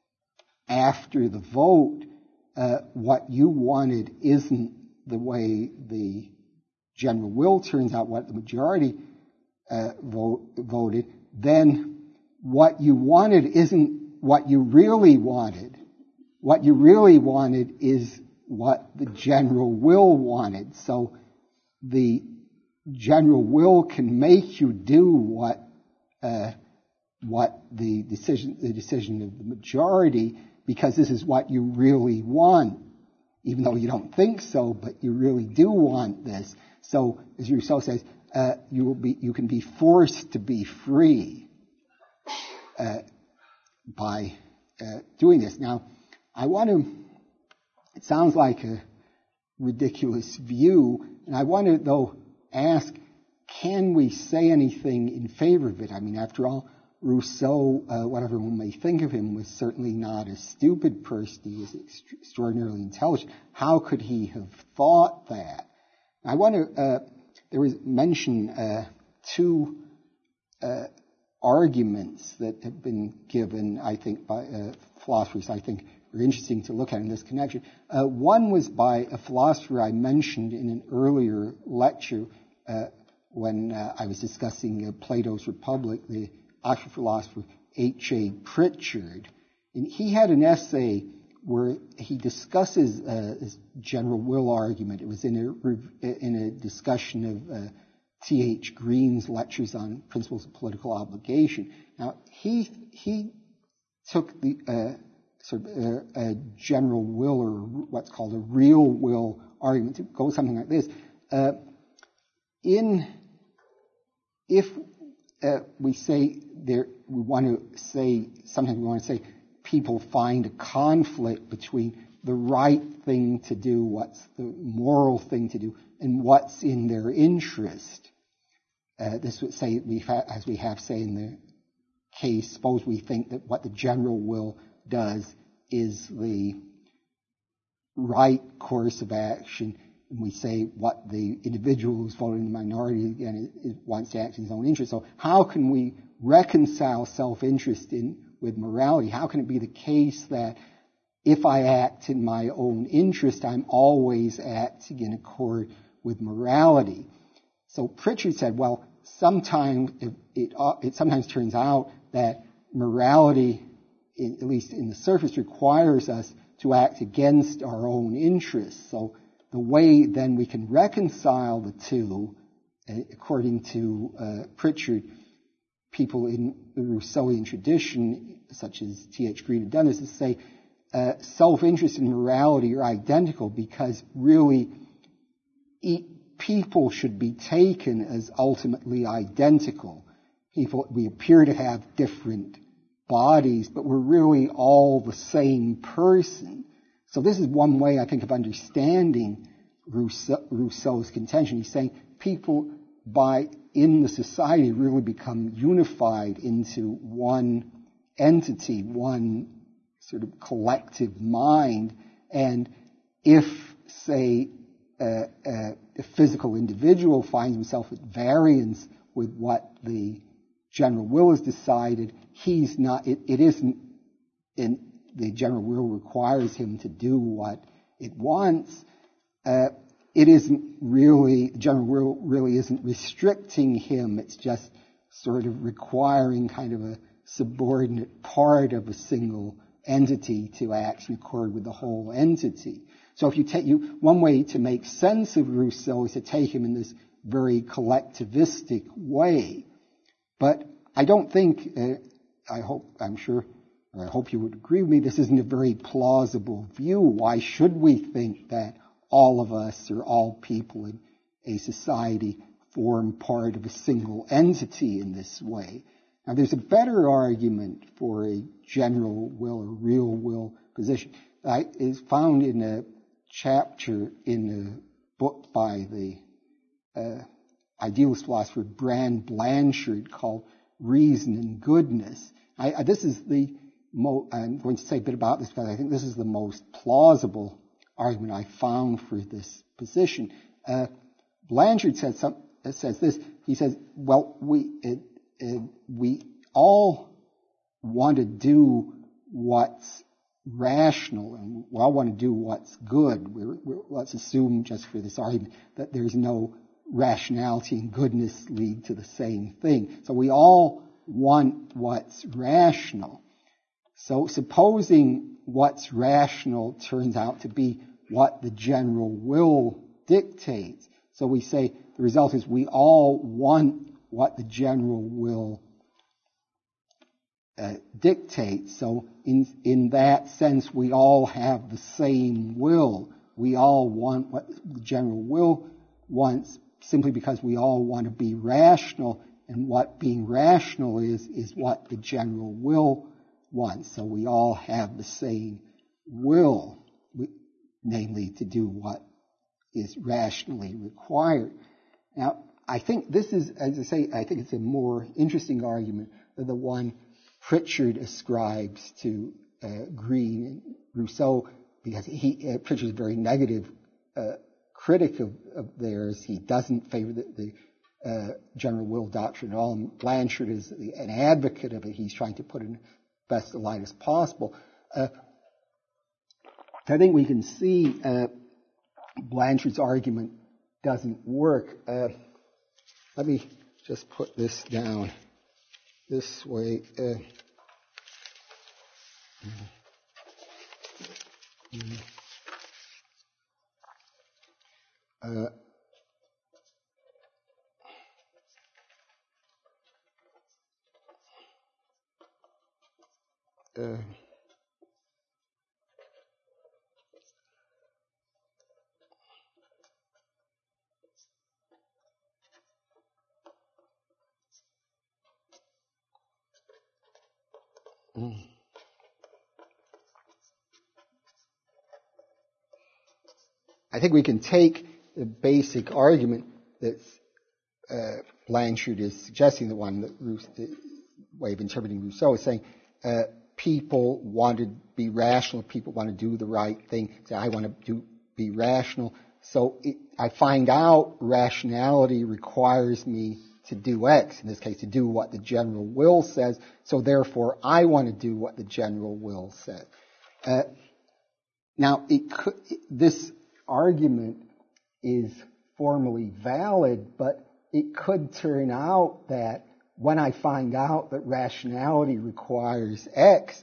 after the vote, uh, what you wanted isn't the way the general will turns out, what the majority uh, vote, voted, then what you wanted isn't what you really wanted. What you really wanted is what the general will wanted. So the general will can make you do what uh, what the decision the decision of the majority, because this is what you really want, even though you don't think so, but you really do want this. So as Rousseau says, uh, you will be you can be forced to be free uh, by uh, doing this. Now, I want to it sounds like a ridiculous view, and I want to, though, ask, can we say anything in favor of it? I mean, after all, Rousseau, uh, whatever one may think of him, was certainly not a stupid person. He was ext- extraordinarily intelligent. How could he have thought that? I want to, uh, there was mention, uh, two, uh, arguments that have been given, I think, by, uh, philosophers, I think, are interesting to look at in this connection. Uh, one was by a philosopher I mentioned in an earlier lecture, uh, when, uh, I was discussing uh, Plato's Republic, the Oxford philosopher H A Pritchard. And he had an essay where he discusses uh, this general will argument. It was in a, in a discussion of uh, T H Green's lectures on principles of political obligation. Now, he he took the uh, sort of uh, a general will, or what's called a real will argument. It goes something like this. Uh, in if Uh, we say there, we want to say, sometimes we want to say people find a conflict between the right thing to do, what's the moral thing to do, and what's in their interest. Uh, this would say, we ha- as we have, say, in the case, suppose we think that what the general will does is the right course of action, and we say what the individual who's voting in the minority, again, it, it wants to act in his own interest. So how can we reconcile self-interest in with morality? How can it be the case that if I act in my own interest, I'm always acting in accord with morality? So Pritchard said, well, sometimes it, it, it sometimes turns out that morality, at least in the surface, requires us to act against our own interests. So the way then we can reconcile the two, uh, according to uh, Pritchard, people in the Rousseauian tradition, such as T H Green have done, is to say uh, self-interest and morality are identical because really e- people should be taken as ultimately identical. People, we appear to have different bodies, but we're really all the same person. So this is one way, I think, of understanding Rousseau, Rousseau's contention. He's saying people, by in the society, really become unified into one entity, one sort of collective mind. And if, say, uh, uh, a physical individual finds himself at variance with what the general will has decided, he's not. It, it isn't in the general will requires him to do what it wants. Uh, it isn't really, the general will really isn't restricting him. It's just sort of requiring kind of a subordinate part of a single entity to act in accord with the whole entity. So if you take you, one way to make sense of Rousseau is to take him in this very collectivistic way. But I don't think, uh, I hope, I'm sure, I hope you would agree with me, this isn't a very plausible view. Why should we think that all of us or all people in a society form part of a single entity in this way? Now, there's a better argument for a general will or real will position that is found in a chapter in a book by the uh, idealist philosopher Brand Blanchard called Reason and Goodness. I, I, this is the Mo- I'm going to say a bit about this because I think this is the most plausible argument I found for this position. Uh, Blanchard said some, uh, says this. He says, well, we it, it, we all want to do what's rational, and we all want to do what's good. We're, we're, let's assume, just for this argument, that there's no rationality and goodness lead to the same thing. So we all want what's rational. So supposing what's rational turns out to be what the general will dictates. So we say the result is we all want what the general will uh, dictates. So in in that sense, we all have the same will. We all want what the general will wants simply because we all want to be rational. And what being rational is, is what the general will wants. So we all have the same will. We, namely to do what is rationally required. Now, I think this is, as I say, I think it's a more interesting argument than the one Pritchard ascribes to uh, Green and Rousseau, because he, uh, Pritchard is a very negative uh, critic of, of theirs. He doesn't favor the, the uh, general will doctrine at all. And Blanchard is the, an advocate of it. He's trying to put it in the best light as possible. Uh, I think we can see uh, Blanchard's argument doesn't work. Uh, let me just put this down this way. Uh, uh, uh, mm. I think we can take the basic argument that uh, Blanchard is suggesting, the one that Rousseau, the way of interpreting Rousseau is saying, uh, people want to be rational, people want to do the right thing, say, I want to do, be rational. So it, I find out rationality requires me to do X, in this case, to do what the general will says, so therefore I want to do what the general will says. Uh, now, it could, this argument is formally valid, but it could turn out that when I find out that rationality requires X,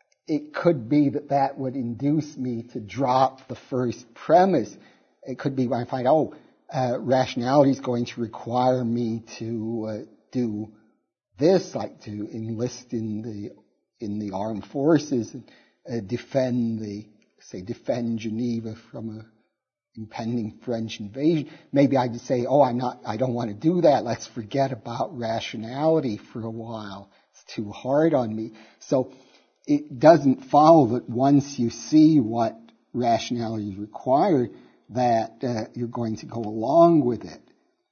it could be that that would induce me to drop the first premise. It could be when I find out, oh, uh, rationality is going to require me to uh, do this, like to enlist in the in the armed forces and uh, defend the, say, defend Geneva from a impending French invasion. Maybe I'd say, oh, I'm not, I don't want to do that. Let's forget about rationality for a while. It's too hard on me. So it doesn't follow that once you see what rationality is required, that uh, you're going to go along with it.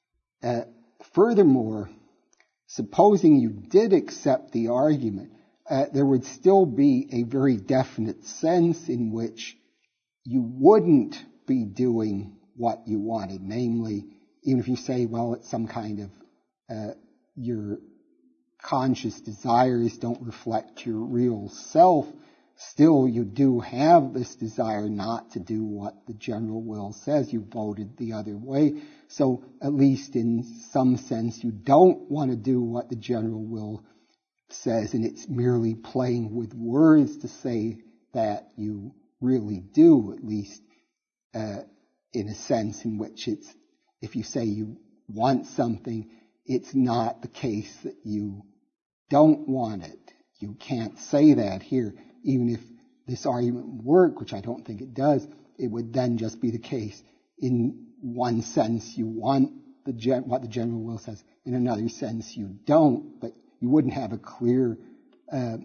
Uh, furthermore, supposing you did accept the argument, uh, there would still be a very definite sense in which you wouldn't be doing what you wanted. Namely, even if you say, well, it's some kind of, uh, your conscious desires don't reflect your real self, still you do have this desire not to do what the general will says. You voted the other way. So at least in some sense, you don't want to do what the general will says, and it's merely playing with words to say that you really do, at least Uh, in a sense in which it's, if you say you want something, it's not the case that you don't want it. You can't say that here. Even if this argument would work, which I don't think it does, it would then just be the case. In one sense, you want the gen- what the general will says. In another sense, you don't. But you wouldn't have a clear uh,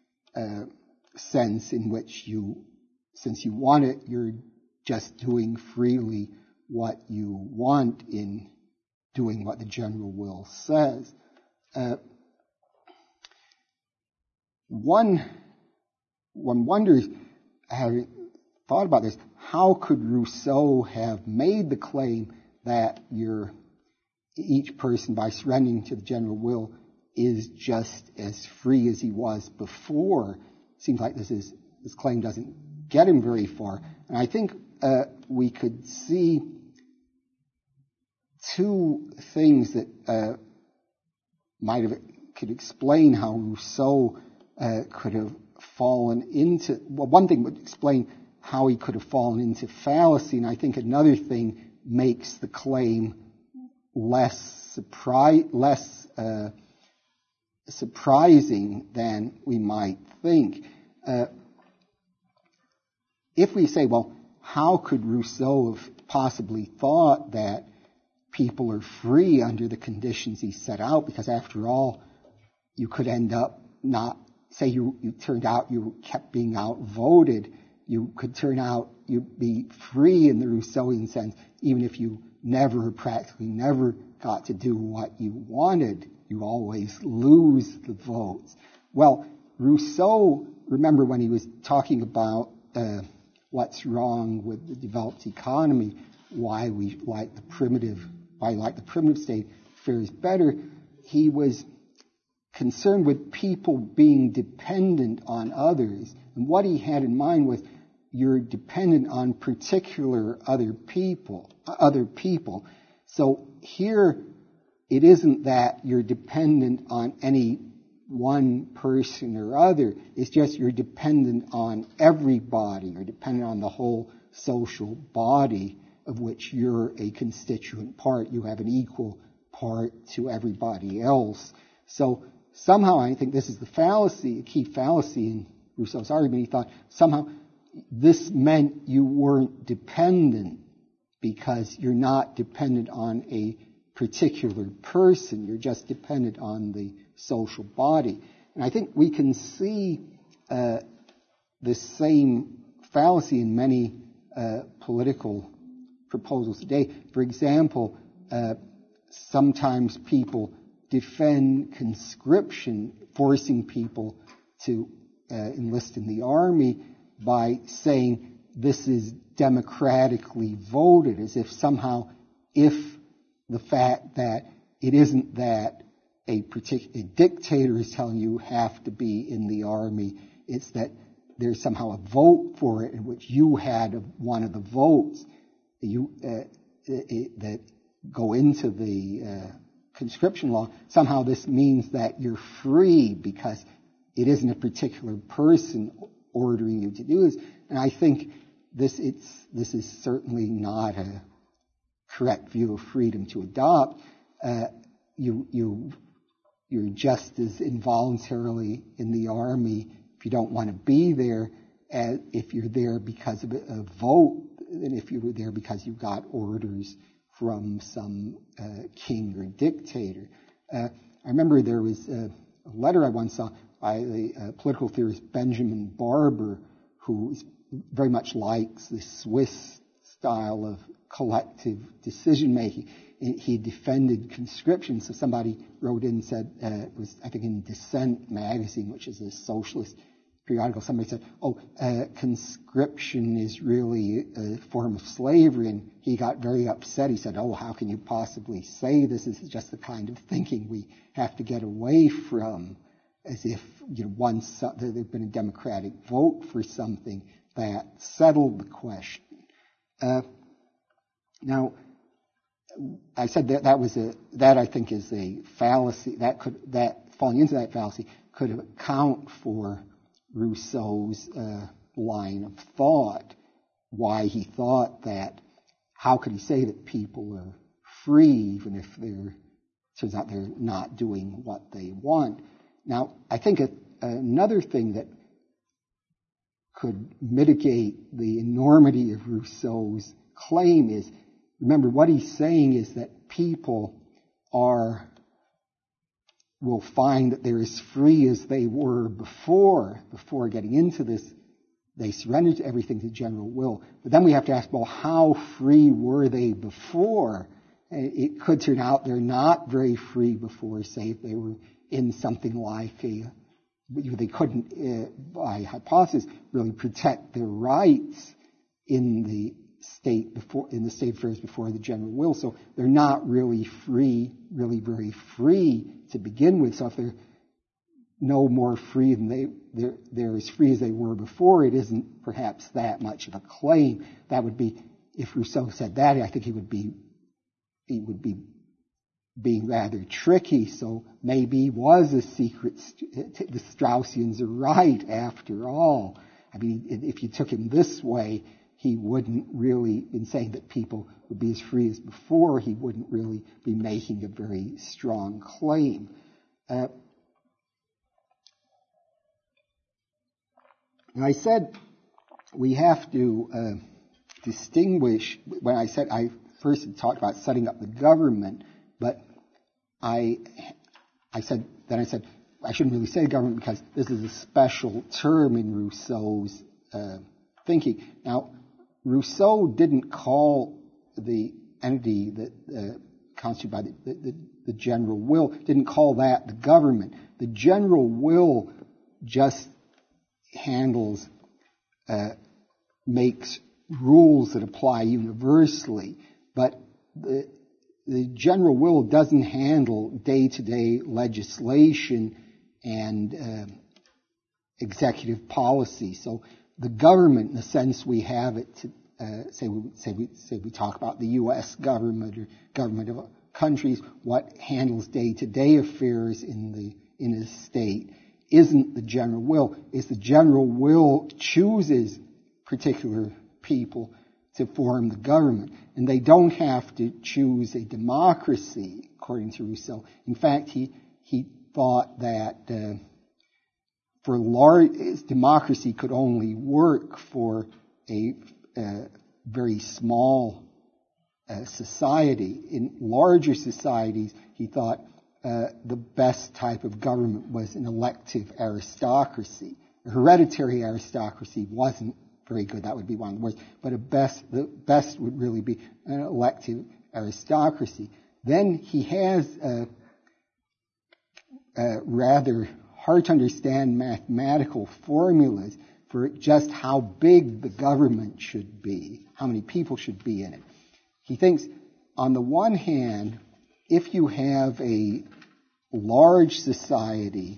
uh, sense in which you, since you want it, you're just doing freely what you want in doing what the general will says. Uh, one, one wonders, having thought about this, how could Rousseau have made the claim that you're, each person, by surrendering to the general will, is just as free as he was before? It seems like this is, this claim doesn't get him very far. And I think Uh, we could see two things that uh, might have could explain how Rousseau uh, could have fallen into. Well, one thing would explain how he could have fallen into fallacy, and I think another thing makes the claim less surprise, less uh, surprising than we might think. Uh, if we say, well, how could Rousseau have possibly thought that people are free under the conditions he set out? Because after all, you could end up not, say you, you turned out you kept being outvoted, you could turn out, you'd be free in the Rousseauian sense, even if you never, practically never got to do what you wanted. You always lose the votes. Well, Rousseau, remember when he was talking about uh, what's wrong with the developed economy, why we like the primitive, why like the primitive state fares better, he was concerned with people being dependent on others. And what he had in mind was you're dependent on particular other people, other people. So here, it isn't that you're dependent on any one person or other. It's just you're dependent on everybody. You're dependent on the whole social body of which you're a constituent part. You have an equal part to everybody else. So somehow, I think this is the fallacy, a key fallacy in Rousseau's argument. He thought somehow this meant you weren't dependent because you're not dependent on a particular person. You're just dependent on the social body. And I think we can see uh, the same fallacy in many uh, political proposals today. For example, uh, sometimes people defend conscription, forcing people to uh, enlist in the army by saying this is democratically voted, as if somehow if the fact that it isn't that a particular dictator is telling you have to be in the army, it's that there's somehow a vote for it in which you had one of the votes you, uh, it, that go into the uh, conscription law. Somehow this means that you're free because it isn't a particular person ordering you to do this. And I think this it's this is certainly not a correct view of freedom to adopt. Uh, you you you're just as involuntarily in the army if you don't want to be there as if you're there because of a vote, and if you were there because you got orders from some uh, king or dictator. Uh, I remember there was a, a letter I once saw by the uh, political theorist Benjamin Barber, who very much likes the Swiss style of collective decision-making. He defended conscription, so somebody wrote in and said, uh, it was, I think, in Dissent magazine, which is a socialist periodical, somebody said, oh, uh, conscription is really a form of slavery, and he got very upset. He said, oh, how can you possibly say this? This is just the kind of thinking we have to get away from, as if, you know, once uh, there had been a democratic vote for something that settled the question. Uh, now, I said that that was a that I think is a fallacy. That could that falling into that fallacy could account for Rousseau's uh, line of thought. Why he thought that? How could he say that people are free even if they're turns out they're not doing what they want? Now, I think a, another thing that could mitigate the enormity of Rousseau's claim is, remember, what he's saying is that people are, will find that they're as free as they were before, before getting into this. They surrendered to everything to general will. But then we have to ask, well, how free were they before? It could turn out they're not very free before, say, if they were in something like a, they couldn't, uh, by hypothesis, really protect their rights in the state before, in the state affairs before the general will. So they're not really free, really very free to begin with. So if they're no more free than they, they're, they're as free as they were before, it isn't perhaps that much of a claim. That would be, if Rousseau said that, I think he would be, he would be being rather tricky. So maybe he was a secret, the Straussians are right after all. I mean, if you took him this way, he wouldn't really, in saying that people would be as free as before, he wouldn't really be making a very strong claim. Uh, and I said we have to uh, distinguish, when I said, I first had talked about setting up the government, but I, I said, then I said, I shouldn't really say government because this is a special term in Rousseau's uh, thinking. Now, Rousseau didn't call the entity that uh, constituted by the, the, the general will, didn't call that the government. The general will just handles, uh, makes rules that apply universally, but the, the general will doesn't handle day-to-day legislation and uh, executive policy. So the government, in the sense we have it, to, uh, say we say we say we talk about the U S government or government of countries, what handles day-to-day affairs in the in a state isn't the general will. It's the general will chooses particular people to form the government, and they don't have to choose a democracy, according to Rousseau. In fact, he he thought that uh, for large democracy could only work for a uh, very small uh, society. In larger societies, he thought uh, the best type of government was an elective aristocracy. A hereditary aristocracy wasn't very good. That would be one of the worst. But a best, the best would really be an elective aristocracy. Then he has a, a rather hard to understand mathematical formulas for just how big the government should be, how many people should be in it. He thinks, on the one hand, if you have a large society,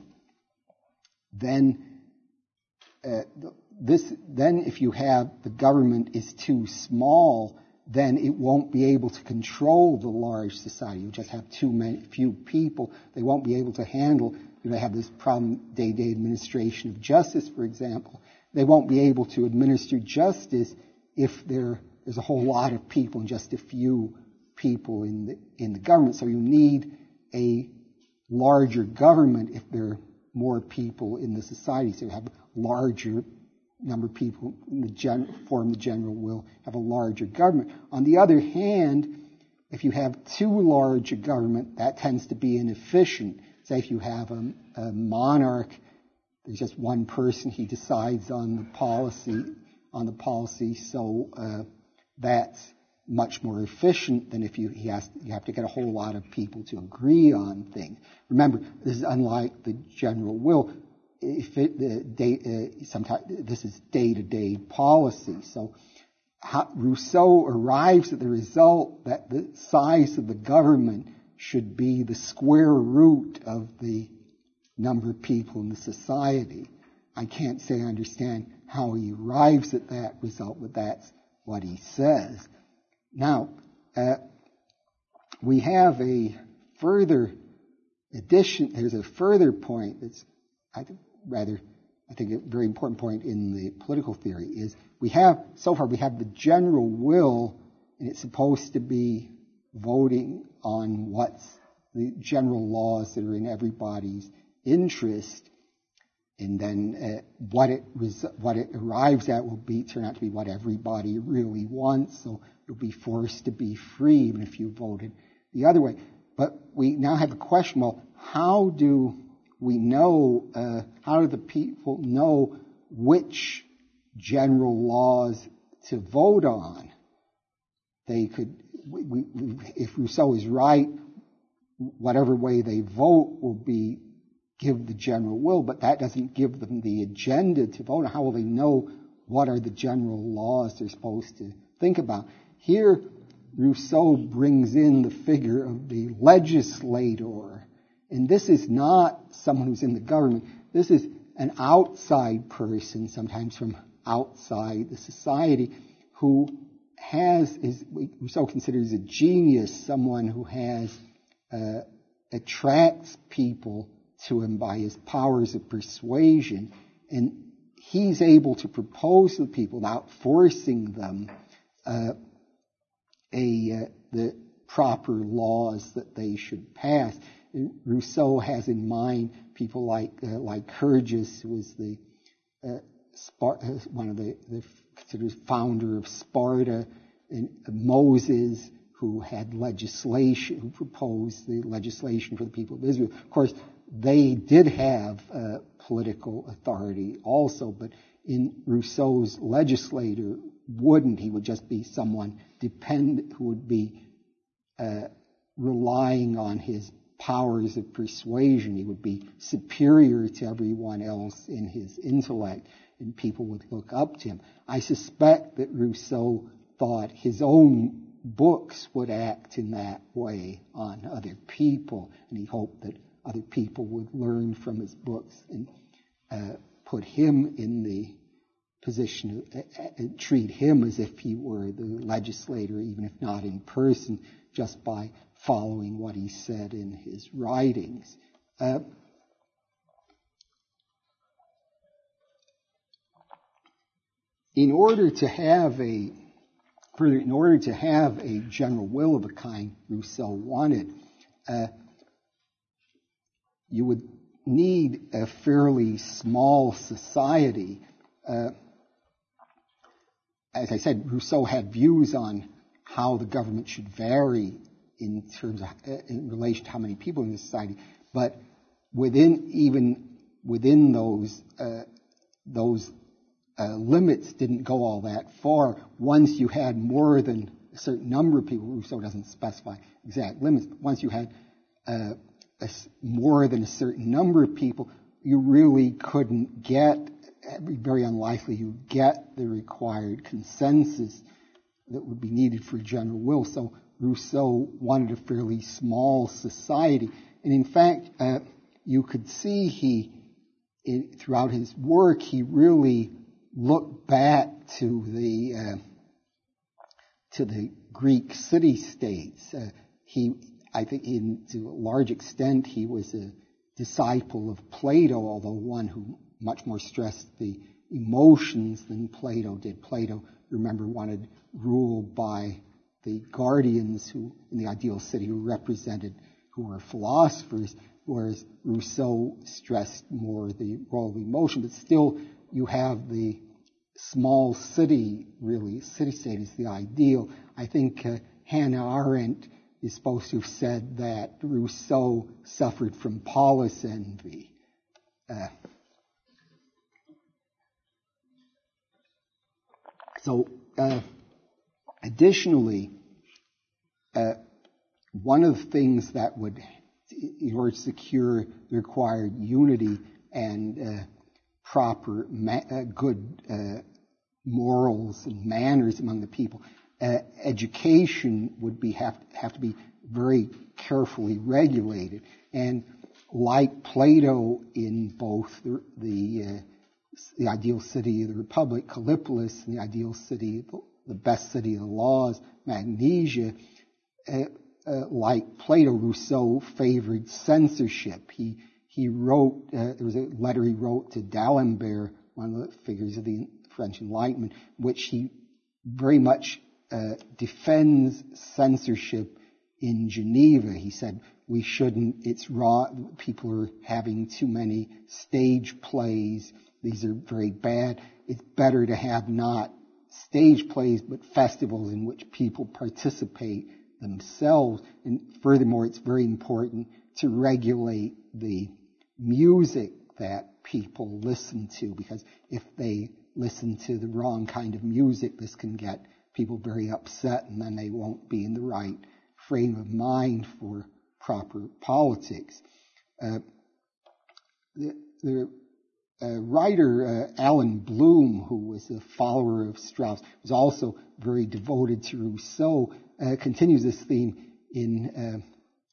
then uh, this, then if you have the government is too small, then it won't be able to control the large society. You just have too many, few people. They won't be able to handle. They have this problem, day-to-day administration of justice, for example. They won't be able to administer justice if there is a whole lot of people and just a few people in the in the government. So you need a larger government if there are more people in the society. So you have a larger number of people in the gen, form the general will, have a larger government. On the other hand, if you have too large a government, that tends to be inefficient. Say if you have a, a monarch, there's just one person, he decides on the policy, on the policy, so uh, that's much more efficient than if you he has you have to get a whole lot of people to agree on things. Remember, this is unlike the general will. If it, the day, uh, sometimes this is day-to-day policy. So how, Rousseau arrives at the result that the size of the government should be the square root of the number of people in the society. I can't say I understand how he arrives at that result, but that's what he says. Now, uh, we have a further addition, there's a further point that's I think, rather, I think a very important point in the political theory is we have, so far we have the general will, and it's supposed to be voting on what's the general laws that are in everybody's interest, and then uh, what it res- what it arrives at will be turn out to be what everybody really wants. So you'll be forced to be free even if you voted the other way. But we now have a question: well, how do we know? Uh, how do the people know which general laws to vote on? They could, we, we, if Rousseau is right, whatever way they vote will be give the general will, but that doesn't give them the agenda to vote on. How will they know what are the general laws they're supposed to think about? Here, Rousseau brings in the figure of the legislator, and this is not someone who's in the government. This is an outside person, sometimes from outside the society, who has, is Rousseau considers a genius, someone who has, uh, attracts people to him by his powers of persuasion, and he's able to propose to the people without forcing them uh, a uh, the proper laws that they should pass. Rousseau has in mind people like uh, like Lycurgus, who was the uh, Spar- one of the, the considered founder of Sparta, and Moses, who had legislation, who proposed the legislation for the people of Israel. Of course, they did have uh, political authority also, but in Rousseau's legislator wouldn't. He would just be someone dependent who would be uh, relying on his powers of persuasion. He would be superior to everyone else in his intellect, and people would look up to him. I suspect that Rousseau thought his own books would act in that way on other people, and he hoped that other people would learn from his books and uh, put him in the position, of, uh, uh, treat him as if he were the legislator, even if not in person, just by following what he said in his writings. Uh, in order to have a Further, in order to have a general will of the kind Rousseau wanted, uh, you would need a fairly small society. Uh, as I said, Rousseau had views on how the government should vary in terms of, uh, in relation to how many people in the society, but within even within those uh, those Uh, limits didn't go all that far. Once you had more than a certain number of people, Rousseau doesn't specify exact limits, but once you had uh, a, more than a certain number of people, you really couldn't get, it'd be very unlikely you'd get the required consensus that would be needed for general will. So Rousseau wanted a fairly small society. And in fact, uh, you could see he, in, throughout his work, he really look back to the uh, to the Greek city-states. Uh, he, I think, in, to a large extent, he was a disciple of Plato, although one who much more stressed the emotions than Plato did. Plato, remember, wanted rule by the guardians who, in the ideal city, who represented, who were philosophers, whereas Rousseau stressed more the role of emotion. But still, you have the small city, really, city-state is the ideal. I think uh, Hannah Arendt is supposed to have said that Rousseau suffered from polis envy. Uh, so, uh, additionally, uh, one of the things that would, in order to secure the required unity and uh, proper, ma- uh, good uh, morals and manners among the people, uh, education would be have, have to be very carefully regulated. And like Plato in both the the, uh, the ideal city of the Republic, Callipolis, and the ideal city, the best city of the laws, Magnesia, uh, uh, like Plato, Rousseau favored censorship. He He wrote, uh, there was a letter he wrote to D'Alembert, one of the figures of the French Enlightenment, which he very much uh, defends censorship in Geneva. He said, we shouldn't, it's wrong, people are having too many stage plays, these are very bad. It's better to have not stage plays, but festivals in which people participate themselves. And furthermore, it's very important to regulate the music that people listen to, because if they listen to the wrong kind of music, this can get people very upset, and then they won't be in the right frame of mind for proper politics. Uh, the, the uh, writer uh, Alan Bloom, who was a follower of Strauss, was also very devoted to Rousseau, uh, continues this theme in uh,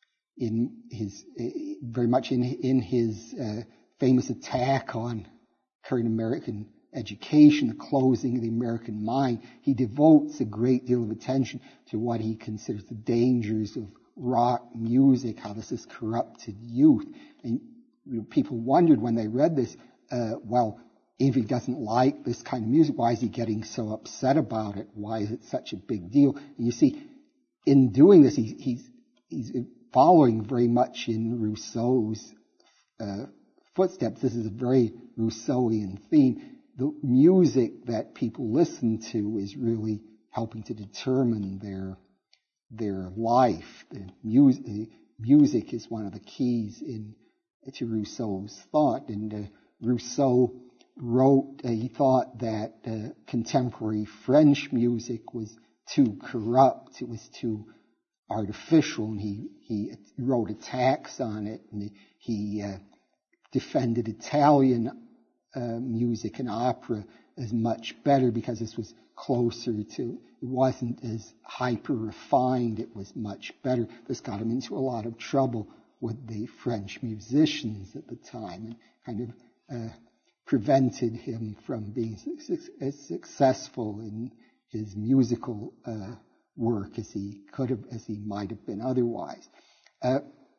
in his uh, very much in in his uh, famous attack on current American education, the closing of the American mind. He devotes a great deal of attention to what he considers the dangers of rock music, how this has corrupted youth. And you know, people wondered when they read this, uh, well, if he doesn't like this kind of music, why is he getting so upset about it? Why is it such a big deal? And you see, in doing this, he, he's he's following very much in Rousseau's uh, footsteps. This is a very Rousseauian theme. The music that people listen to is really helping to determine their their life. The music, the music is one of the keys in to Rousseau's thought, and uh, Rousseau wrote, uh, he thought that uh, contemporary French music was too corrupt, it was too artificial, and he, he wrote attacks on it, and he uh, defended Italian uh, music and opera as much better because this was closer to, it wasn't as hyper refined, it was much better. This got him into a lot of trouble with the French musicians at the time, and kind of uh, prevented him from being as successful in his musical uh, work as he could have, as he might have been otherwise. Uh,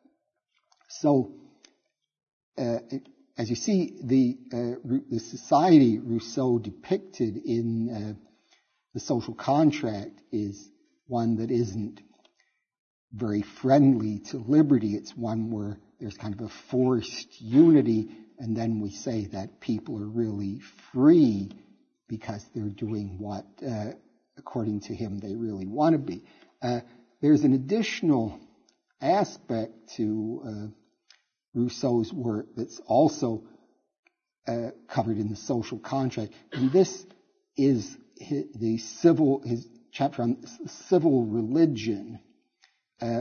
so, uh, it, as you see, the uh, the society Rousseau depicted in uh, The Social Contract is one that isn't very friendly to liberty. It's one where there's kind of a forced unity, and then we say that people are really free because they're doing what, uh, according to him, they really want to be. Uh, there's an additional aspect to uh, Rousseau's work that's also uh, covered in The Social Contract, and this is his, the civil, his chapter on civil religion. Uh,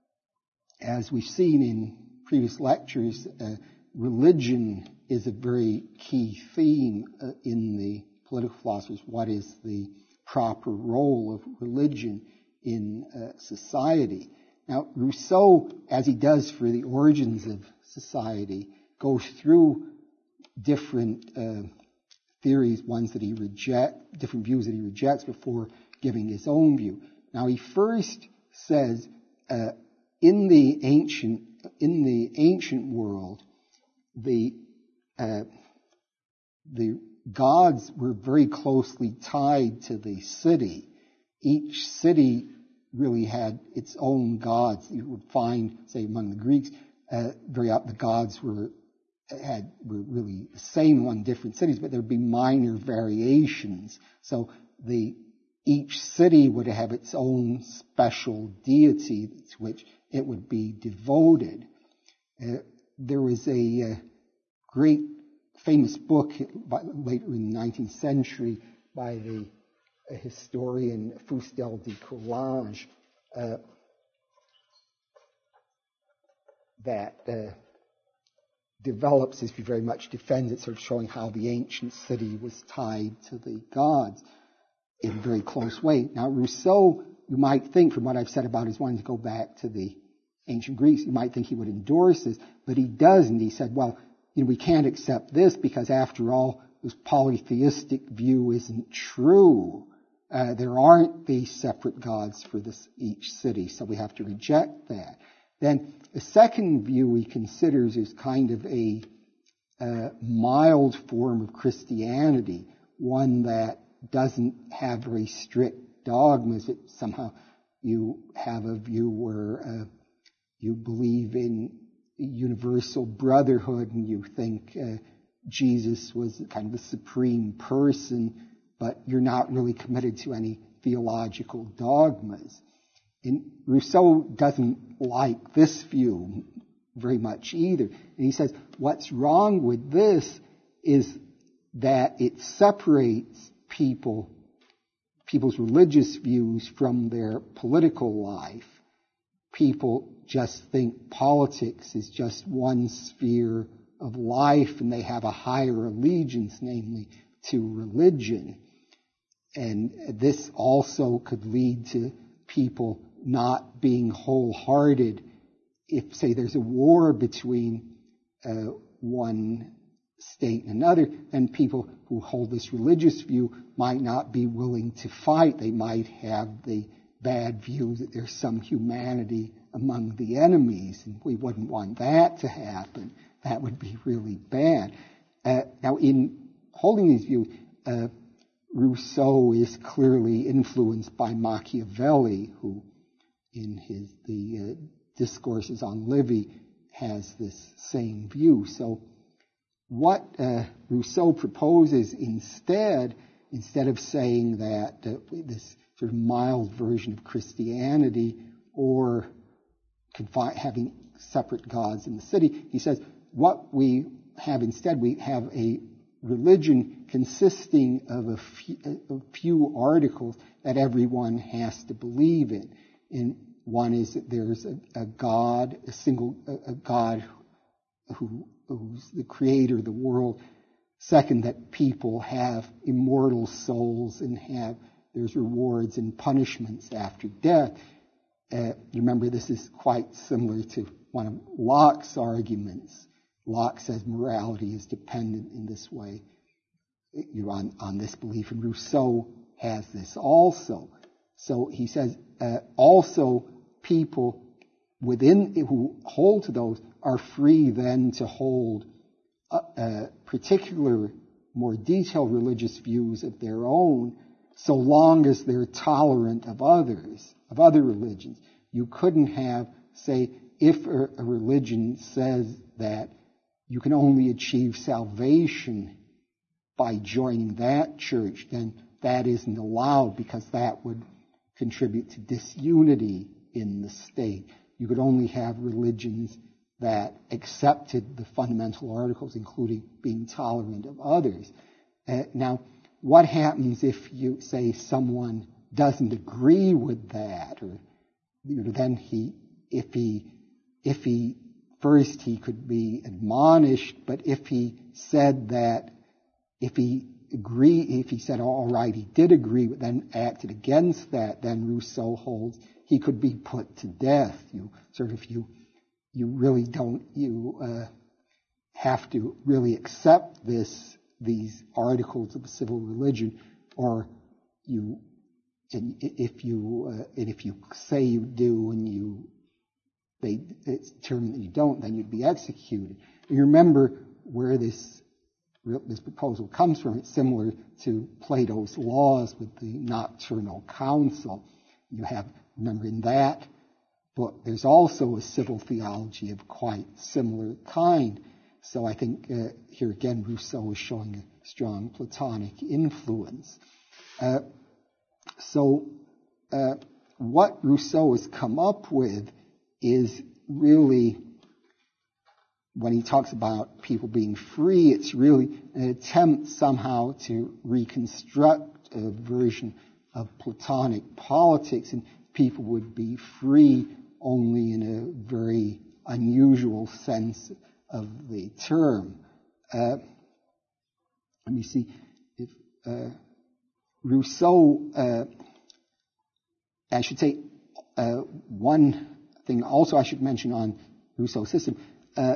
as we've seen in previous lectures, uh, religion is a very key theme uh, in the political philosophers. What is the proper role of religion in uh, society? Now, Rousseau, as he does for the origins of society, goes through different uh, theories, ones that he rejects, different views that he rejects before giving his own view. Now, he first says, uh, in the ancient in the ancient world, the uh, the gods were very closely tied to the city. Each city really had its own gods. You would find, say, among the Greeks, uh, very often the gods were had were really the same among different cities, but there would be minor variations. So the each city would have its own special deity to which it would be devoted. Uh, there was a uh, great famous book by, later in the nineteenth century by the uh, historian Fustel de Coulanges uh, that uh, develops, as he very much defends it, sort of showing how the ancient city was tied to the gods in a very close way. Now, Rousseau, you might think, from what I've said about his wanting to go back to the ancient Greeks, you might think he would endorse this, but he doesn't. He said, well, you know, we can't accept this because, after all, this polytheistic view isn't true. Uh, there aren't these separate gods for this each city, so we have to reject that. Then the second view he considers is kind of a uh, mild form of Christianity, one that doesn't have very strict dogmas. It, somehow you have a view where uh, you believe in universal brotherhood and you think uh, Jesus was kind of the supreme person, but you're not really committed to any theological dogmas. And Rousseau doesn't like this view very much either. And he says what's wrong with this is that it separates people, people's religious views from their political life. People just think politics is just one sphere of life, and they have a higher allegiance, namely to religion. And this also could lead to people not being wholehearted. If, say, there's a war between uh, one state and another, then people who hold this religious view might not be willing to fight. They might have the bad view that there's some humanity among the enemies, and we wouldn't want that to happen. That would be really bad. Uh, now, in holding these views, uh, Rousseau is clearly influenced by Machiavelli, who, in his the uh, discourses on Livy, has this same view. So, what uh, Rousseau proposes instead, instead of saying that uh, this sort of mild version of Christianity or confi- having separate gods in the city, he says what we have instead, we have a religion consisting of a few, a few articles that everyone has to believe in. And one is that there's a, a God, a single a, a God who, who's the creator of the world. Second, that people have immortal souls and have there's rewards and punishments after death. Uh, remember, this is quite similar to one of Locke's arguments. Locke says morality is dependent in this way. You're on, on this belief, and Rousseau has this also. So he says uh, also people within who hold to those are free then to hold uh, uh, particular, more detailed religious views of their own, so long as they're tolerant of others, of other religions. You couldn't have, say, if a, a religion says that you can only achieve salvation by joining that church, then that isn't allowed because that would contribute to disunity in the state. You could only have religions that accepted the fundamental articles, including being tolerant of others. Uh, now, what happens if you say someone doesn't agree with that, or you know, then he, if he, if he first he could be admonished, but if he said that, if he agree, if he said, all right, he did agree, but then acted against that, then Rousseau holds he could be put to death. You sort of, you, you really don't, you uh, have to really accept this, these articles of civil religion, or you, and if you, uh, and if you say you do and you, they, it's determined that you don't, then you'd be executed. You remember where this this proposal comes from. It's similar to Plato's Laws with the Nocturnal Council. You have, remember in that book, there's also a civil theology of quite similar kind. So I think uh, here again Rousseau is showing a strong Platonic influence. Uh, so uh, what Rousseau has come up with is really, when he talks about people being free, it's really an attempt somehow to reconstruct a version of Platonic politics, and people would be free only in a very unusual sense of the term. Uh, let me see if uh, Rousseau, uh, I should say uh, one thing also I should mention on Rousseau's system. Uh,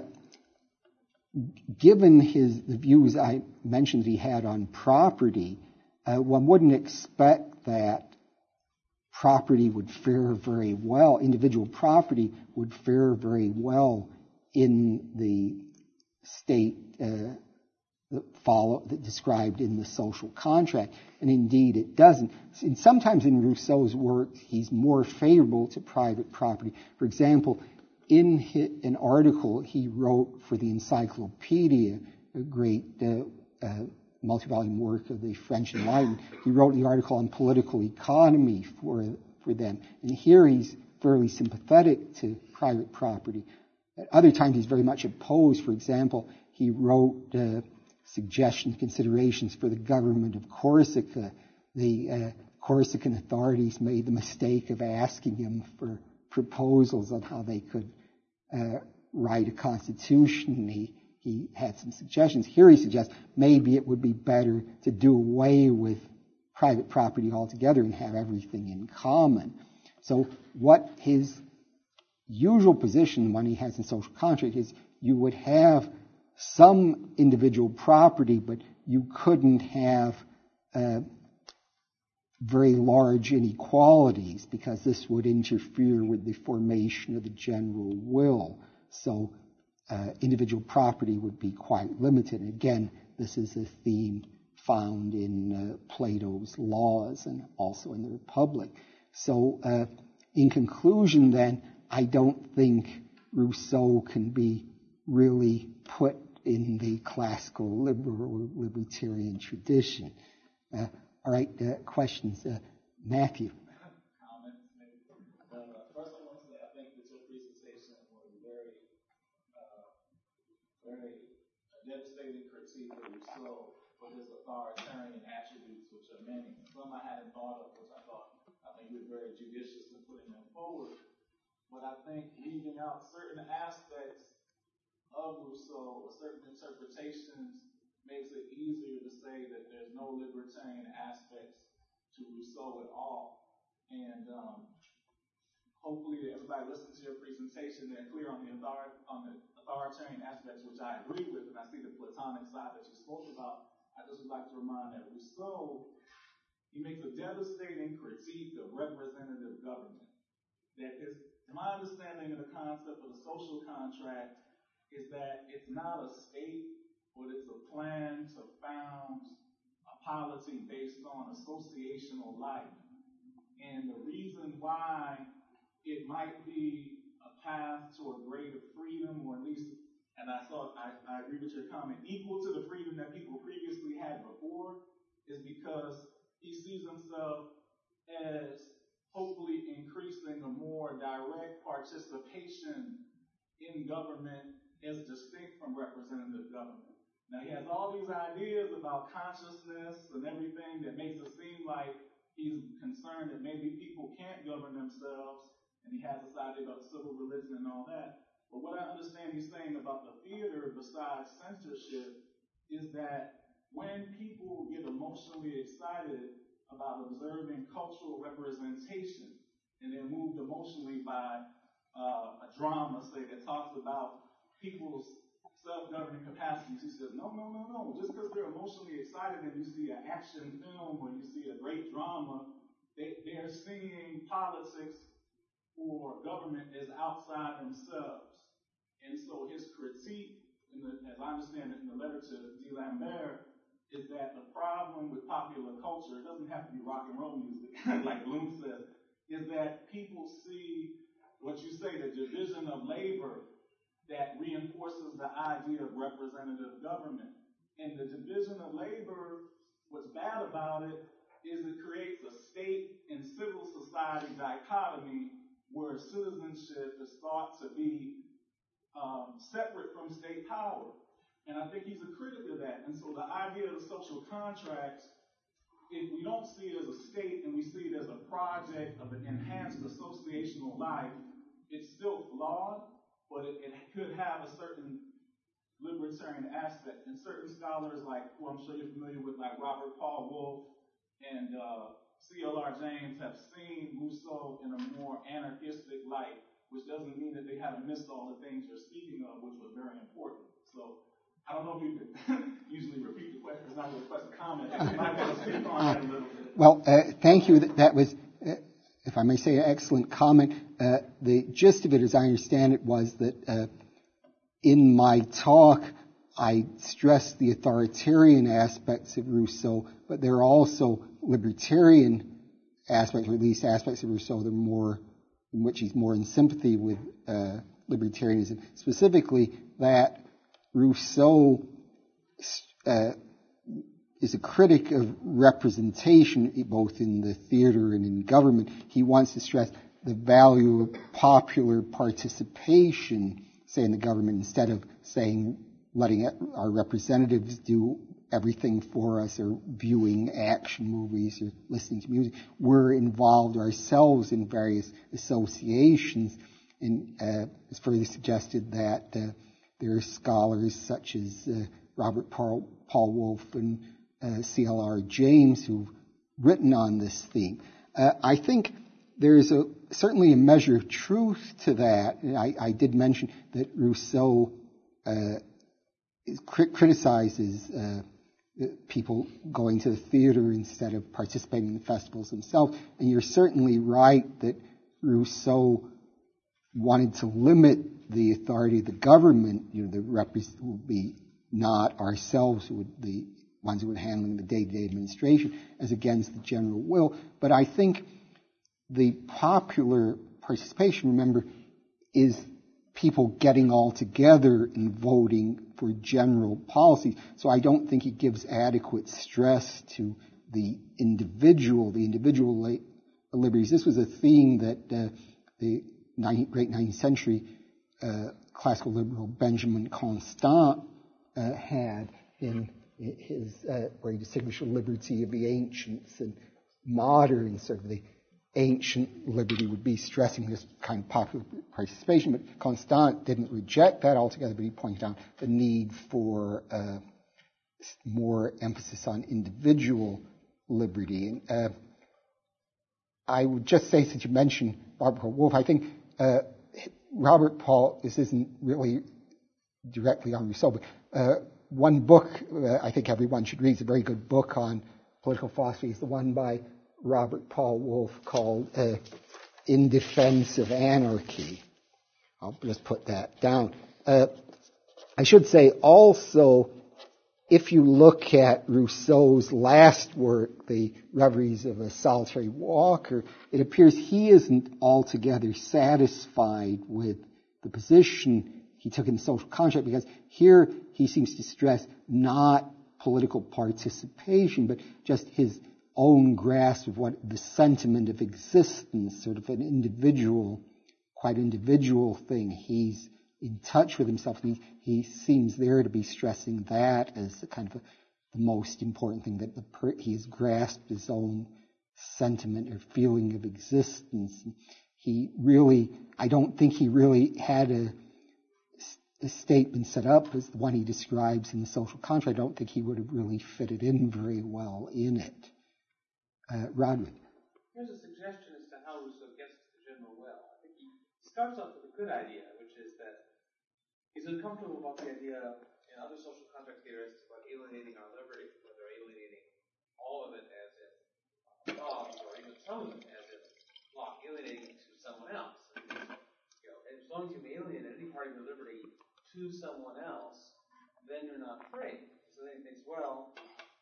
given his the views I mentioned he had on property, uh, one wouldn't expect that property would fare very well, individual property would fare very well in the state uh, that follow that described in the social contract, and indeed it doesn't. And sometimes in Rousseau's work, he's more favorable to private property. For example, in his, an article he wrote for the Encyclopedia, a great uh, uh, multi-volume work of the French Enlightenment, he wrote the article on political economy for for them. And here he's fairly sympathetic to private property. At other times he's very much opposed. For example, he wrote uh, suggestions, considerations for the government of Corsica. The uh, Corsican authorities made the mistake of asking him for proposals on how they could uh, write a constitution. He, he had some suggestions. Here he suggests maybe it would be better to do away with private property altogether and have everything in common. So what his usual position when he has in social contract is you would have some individual property, but you couldn't have uh, very large inequalities because this would interfere with the formation of the general will. So uh, individual property would be quite limited. And again, this is a theme found in uh, Plato's Laws and also in the Republic. So uh, in conclusion then, I don't think Rousseau can be really put in the classical liberal libertarian tradition. Uh, all right, uh, questions. Uh, Matthew. Comments, maybe. Uh, first, I want to say I think that your presentation was very, uh, very devastating critique of Rousseau. with his authoritarian attributes, which are many. Some I hadn't thought of, which I thought I think you're very judicious in putting them forward. But I think leaving out certain aspects of Rousseau or certain interpretations makes it easier to say that there's no libertarian aspects to Rousseau at all. And um, hopefully everybody listening to your presentation, they're clear on the, author- on the authoritarian aspects, which I agree with, and I see the Platonic side that you spoke about. I just would like to remind that Rousseau, he makes a devastating critique of representative government. That is, my understanding of the concept of the social contract is that it's not a state, but it's a plan to found a polity based on associational life. And the reason why it might be a path to a greater freedom, or at least, and I thought I, I agree with your comment, equal to the freedom that people previously had before, is because he sees himself as hopefully increasing a more direct participation in government as distinct from representative government. Now, he has all these ideas about consciousness and everything that makes it seem like he's concerned that maybe people can't govern themselves, and he has this idea about civil religion and all that. But what I understand he's saying about the theater, besides censorship, is that when people get emotionally excited about observing cultural representation, and they're moved emotionally by uh, a drama, say, that talks about people's self-governing capacities, he says, no, no, no, no. Just because they're emotionally excited and you see an action film or you see a great drama, they, they're seeing politics or government as outside themselves. And so his critique, in the, as I understand it in the letter to D'Alembert, is that the problem with popular culture, it doesn't have to be rock and roll music, like Bloom says, is that people see what you say, the division of labor that reinforces the idea of representative government. And the division of labor, what's bad about it is it creates a state and civil society dichotomy where citizenship is thought to be um, separate from state power. And I think he's a critic of that. And so the idea of the social contract, if we don't see it as a state and we see it as a project of an enhanced associational life, it's still flawed, but it, it could have a certain libertarian aspect. And certain scholars, like who I'm sure you're familiar with, like Robert Paul Wolff and uh, C L R James, have seen Rousseau in a more anarchistic light, which doesn't mean that they haven't missed all the things you're speaking of, which was very important. So I don't know if you could usually repeat the question. It's not really a question, comment. You might want to speak on that a little bit. Well, uh, thank you. That was, uh, if I may say, an excellent comment. Uh, the gist of it, as I understand it, was that uh, in my talk, I stressed the authoritarian aspects of Rousseau, but there are also libertarian aspects, or at least aspects of Rousseau that are more, in which he's more in sympathy with uh, libertarianism. Specifically, that Rousseau uh, is a critic of representation, both in the theater and in government. He wants to stress the value of popular participation, say, in the government, instead of saying letting our representatives do everything for us, or viewing action movies or listening to music. We're involved ourselves in various associations, and uh, it's further suggested that uh, there are scholars such as uh, Robert Paul, Paul Wolff and uh, C L R James who've written on this theme. Uh, I think there's a, certainly a measure of truth to that. And I, I did mention that Rousseau uh, is, crit- criticizes uh, people going to the theater instead of participating in the festivals themselves. And you're certainly right that Rousseau wanted to limit the authority of the government. You know, the representatives would be not ourselves who would the ones who would handling the day-to-day administration, as against the general will. But I think the popular participation, remember, is people getting all together and voting for general policies. So I don't think it gives adequate stress to the individual, the individual la- liberties. This was a theme that uh, the great nineteenth century uh, classical liberal Benjamin Constant uh, had in his uh, where he distinguished the liberty of the ancients and modern, sort of the ancient liberty would be stressing this kind of popular participation. But Constant didn't reject that altogether, but he pointed out the need for uh, more emphasis on individual liberty. And uh, I would just say, since you mentioned Robert Paul Wolff, I think uh, Robert Paul, this isn't really directly on Rousseau, but uh, one book uh, I think everyone should read, it's a very good book on political philosophy, is the one by Robert Paul Wolff called uh, In Defense of Anarchy. I'll just put that down. Uh, I should say also, if you look at Rousseau's last work, The Reveries of a Solitary Walker, it appears he isn't altogether satisfied with the position he took in the social contract, because here he seems to stress not political participation, but just his own grasp of what the sentiment of existence, sort of an individual, quite individual thing. He's in touch with himself, and he, he seems there to be stressing that as a kind of a, the most important thing, that the per, he's grasped his own sentiment or feeling of existence. He really, I don't think he really had a, a statement set up as the one he describes in the social contract. I don't think he would have really fitted in very well in it. Uh, Roderick. Here's a suggestion as to how Rousseau gets to the general will. I think he starts off with a good idea, which is that he's uncomfortable about the idea in other social contract theorists about alienating our liberty, whether alienating all of it as in Dobbs, or even some of it as in Locke, alienating it to someone else. And, you know, as long as you alienate any part of your liberty to someone else, then you're not free. So then he thinks, well,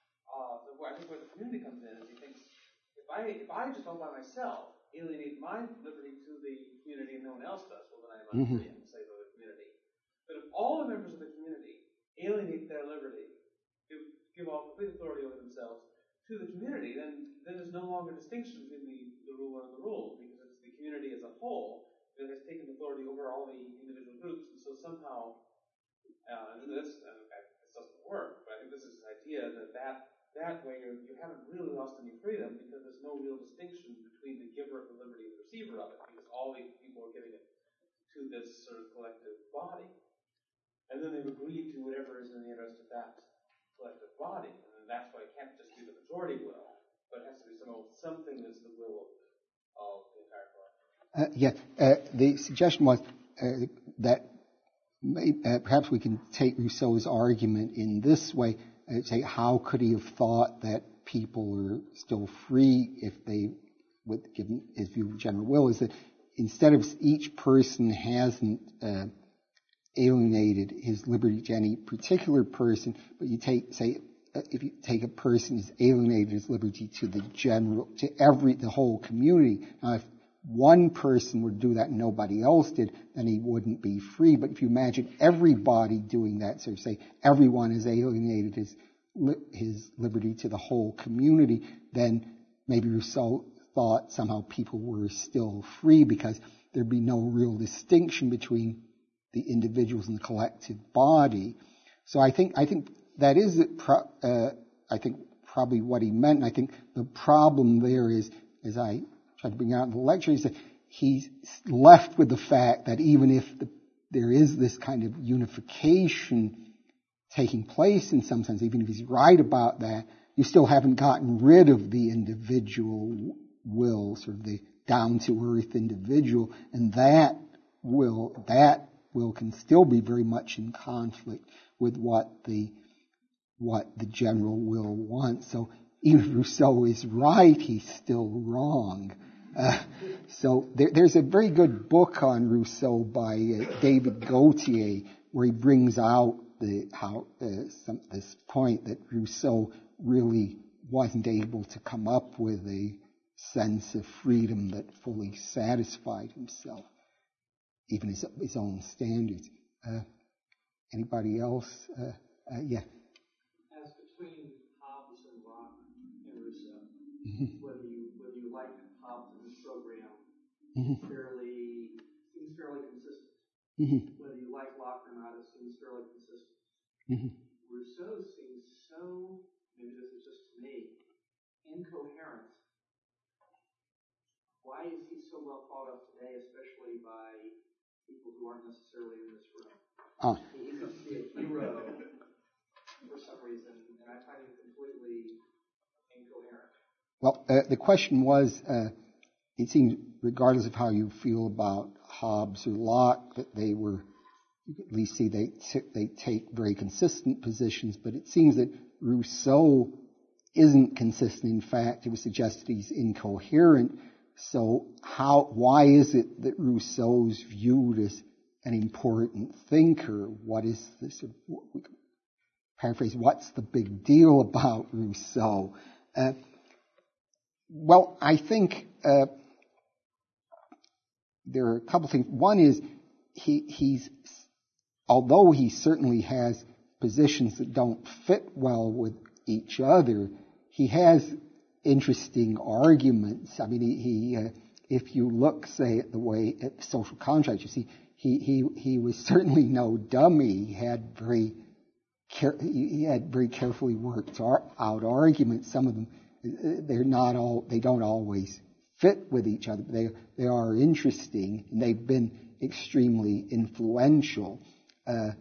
uh, the, I think where the community comes in is he thinks, if I if I just all by myself alienate my liberty to the community and no one else does, well then I'm unfree mm-hmm. and say to the community. But if all the members of the community alienate their liberty, give, give all complete authority over themselves to the community, then, then there's no longer distinction between the, the ruler and the ruled, because it's the community as a whole that has taken authority over all the individual groups. And so somehow, uh, and this, uh, this doesn't work, but I think this is an idea that that, that way you're, you haven't really lost any freedom, because there's no real distinction between the giver of the liberty and the receiver of it, because all the people are giving it to this sort of collective body. And then they've agreed to whatever is in the interest of that collective body. And that's why it can't just be the majority will, but it has to be some, something that's the will of, of the entire collective. Uh, yeah, uh, the suggestion was uh, that may, uh, perhaps we can take Rousseau's argument in this way, uh, say, how could he have thought that people are still free if they, with given his view of general will, is that instead of each person hasn't uh, alienated his liberty to any particular person, but you take, say, uh, if you take a person who's alienated his liberty to the general, to every, the whole community. Now, if one person would do that and nobody else did, then he wouldn't be free. But if you imagine everybody doing that, so say everyone has alienated his his liberty to the whole community, then maybe Rousseau thought somehow people were still free, because there'd be no real distinction between the individuals and the collective body. So I think I think that is uh, I think probably what he meant. And I think the problem there is, as I tried to bring out in the lecture, is that he's left with the fact that even if the, there is this kind of unification taking place in some sense, even if he's right about that, you still haven't gotten rid of the individual will, sort of the down-to-earth individual, and that will, that will can still be very much in conflict with what the what the general will wants. So even if Rousseau is right, he's still wrong. Uh, so there, there's a very good book on Rousseau by uh, David Gautier, where he brings out the how uh, some, this point that Rousseau really wasn't able to come up with a sense of freedom that fully satisfied himself, even his, his own standards. Uh, anybody else? Uh, uh, yeah. As between Hobbes and Locke and Rousseau, Mm-hmm. whether you whether you like Hobbes and his program, Mm-hmm. fairly seems fairly consistent. Mm-hmm. Whether you like Locke or not, it seems fairly consistent. Mm-hmm. Rousseau seems so so, maybe this is just me, incoherent. Why is he so well thought of today, especially by people who aren't necessarily in this room? Uh, He seems to be a hero for some reason, and I find him completely incoherent. well, uh, the question was, uh, it seems, regardless of how you feel about Hobbes or Locke, that they were, you can at least see they t- they take very consistent positions, but it seems that Rousseau isn't consistent. In fact, it was suggested he's incoherent. So how, why is it that Rousseau's viewed as an important thinker? What is this? We can paraphrase, what's the big deal about Rousseau? Uh, well, I think uh, there are a couple things. One is he, he's, although he certainly has positions that don't fit well with each other, he has interesting arguments. I mean, he, he uh, if you look, say, at the way at social contracts, you see, he he he was certainly no dummy. He had very care, he had very carefully worked ar- out arguments. Some of them, they're not all, they don't always fit with each other. They they are interesting, and they've been extremely influential. Uh,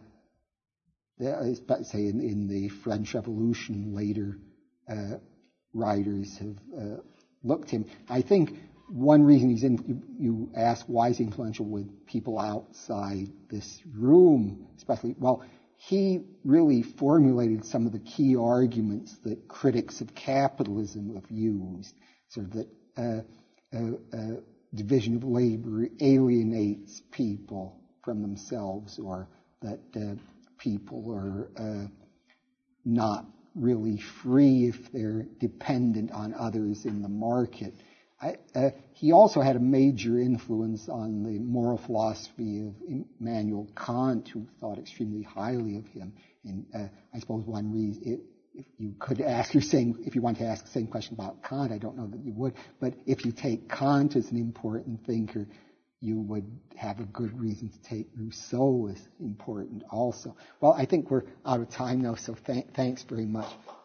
say in, in the French Revolution, later uh, writers have uh, looked him. I think one reason he's in, you, you ask why is he influential with people outside this room, especially, well, he really formulated some of the key arguments that critics of capitalism have used, sort of that uh, uh, uh, division of labor alienates people from themselves, or that uh, people are uh, not really free if they're dependent on others in the market. I, uh, he also had a major influence on the moral philosophy of Immanuel Kant, who thought extremely highly of him. And uh, I suppose one reason, it, if you could ask your same, if you want to ask the same question about Kant, I don't know that you would, but if you take Kant as an important thinker, you would have a good reason to take Rousseau as important also. Well, I think we're out of time now, so th- thanks very much.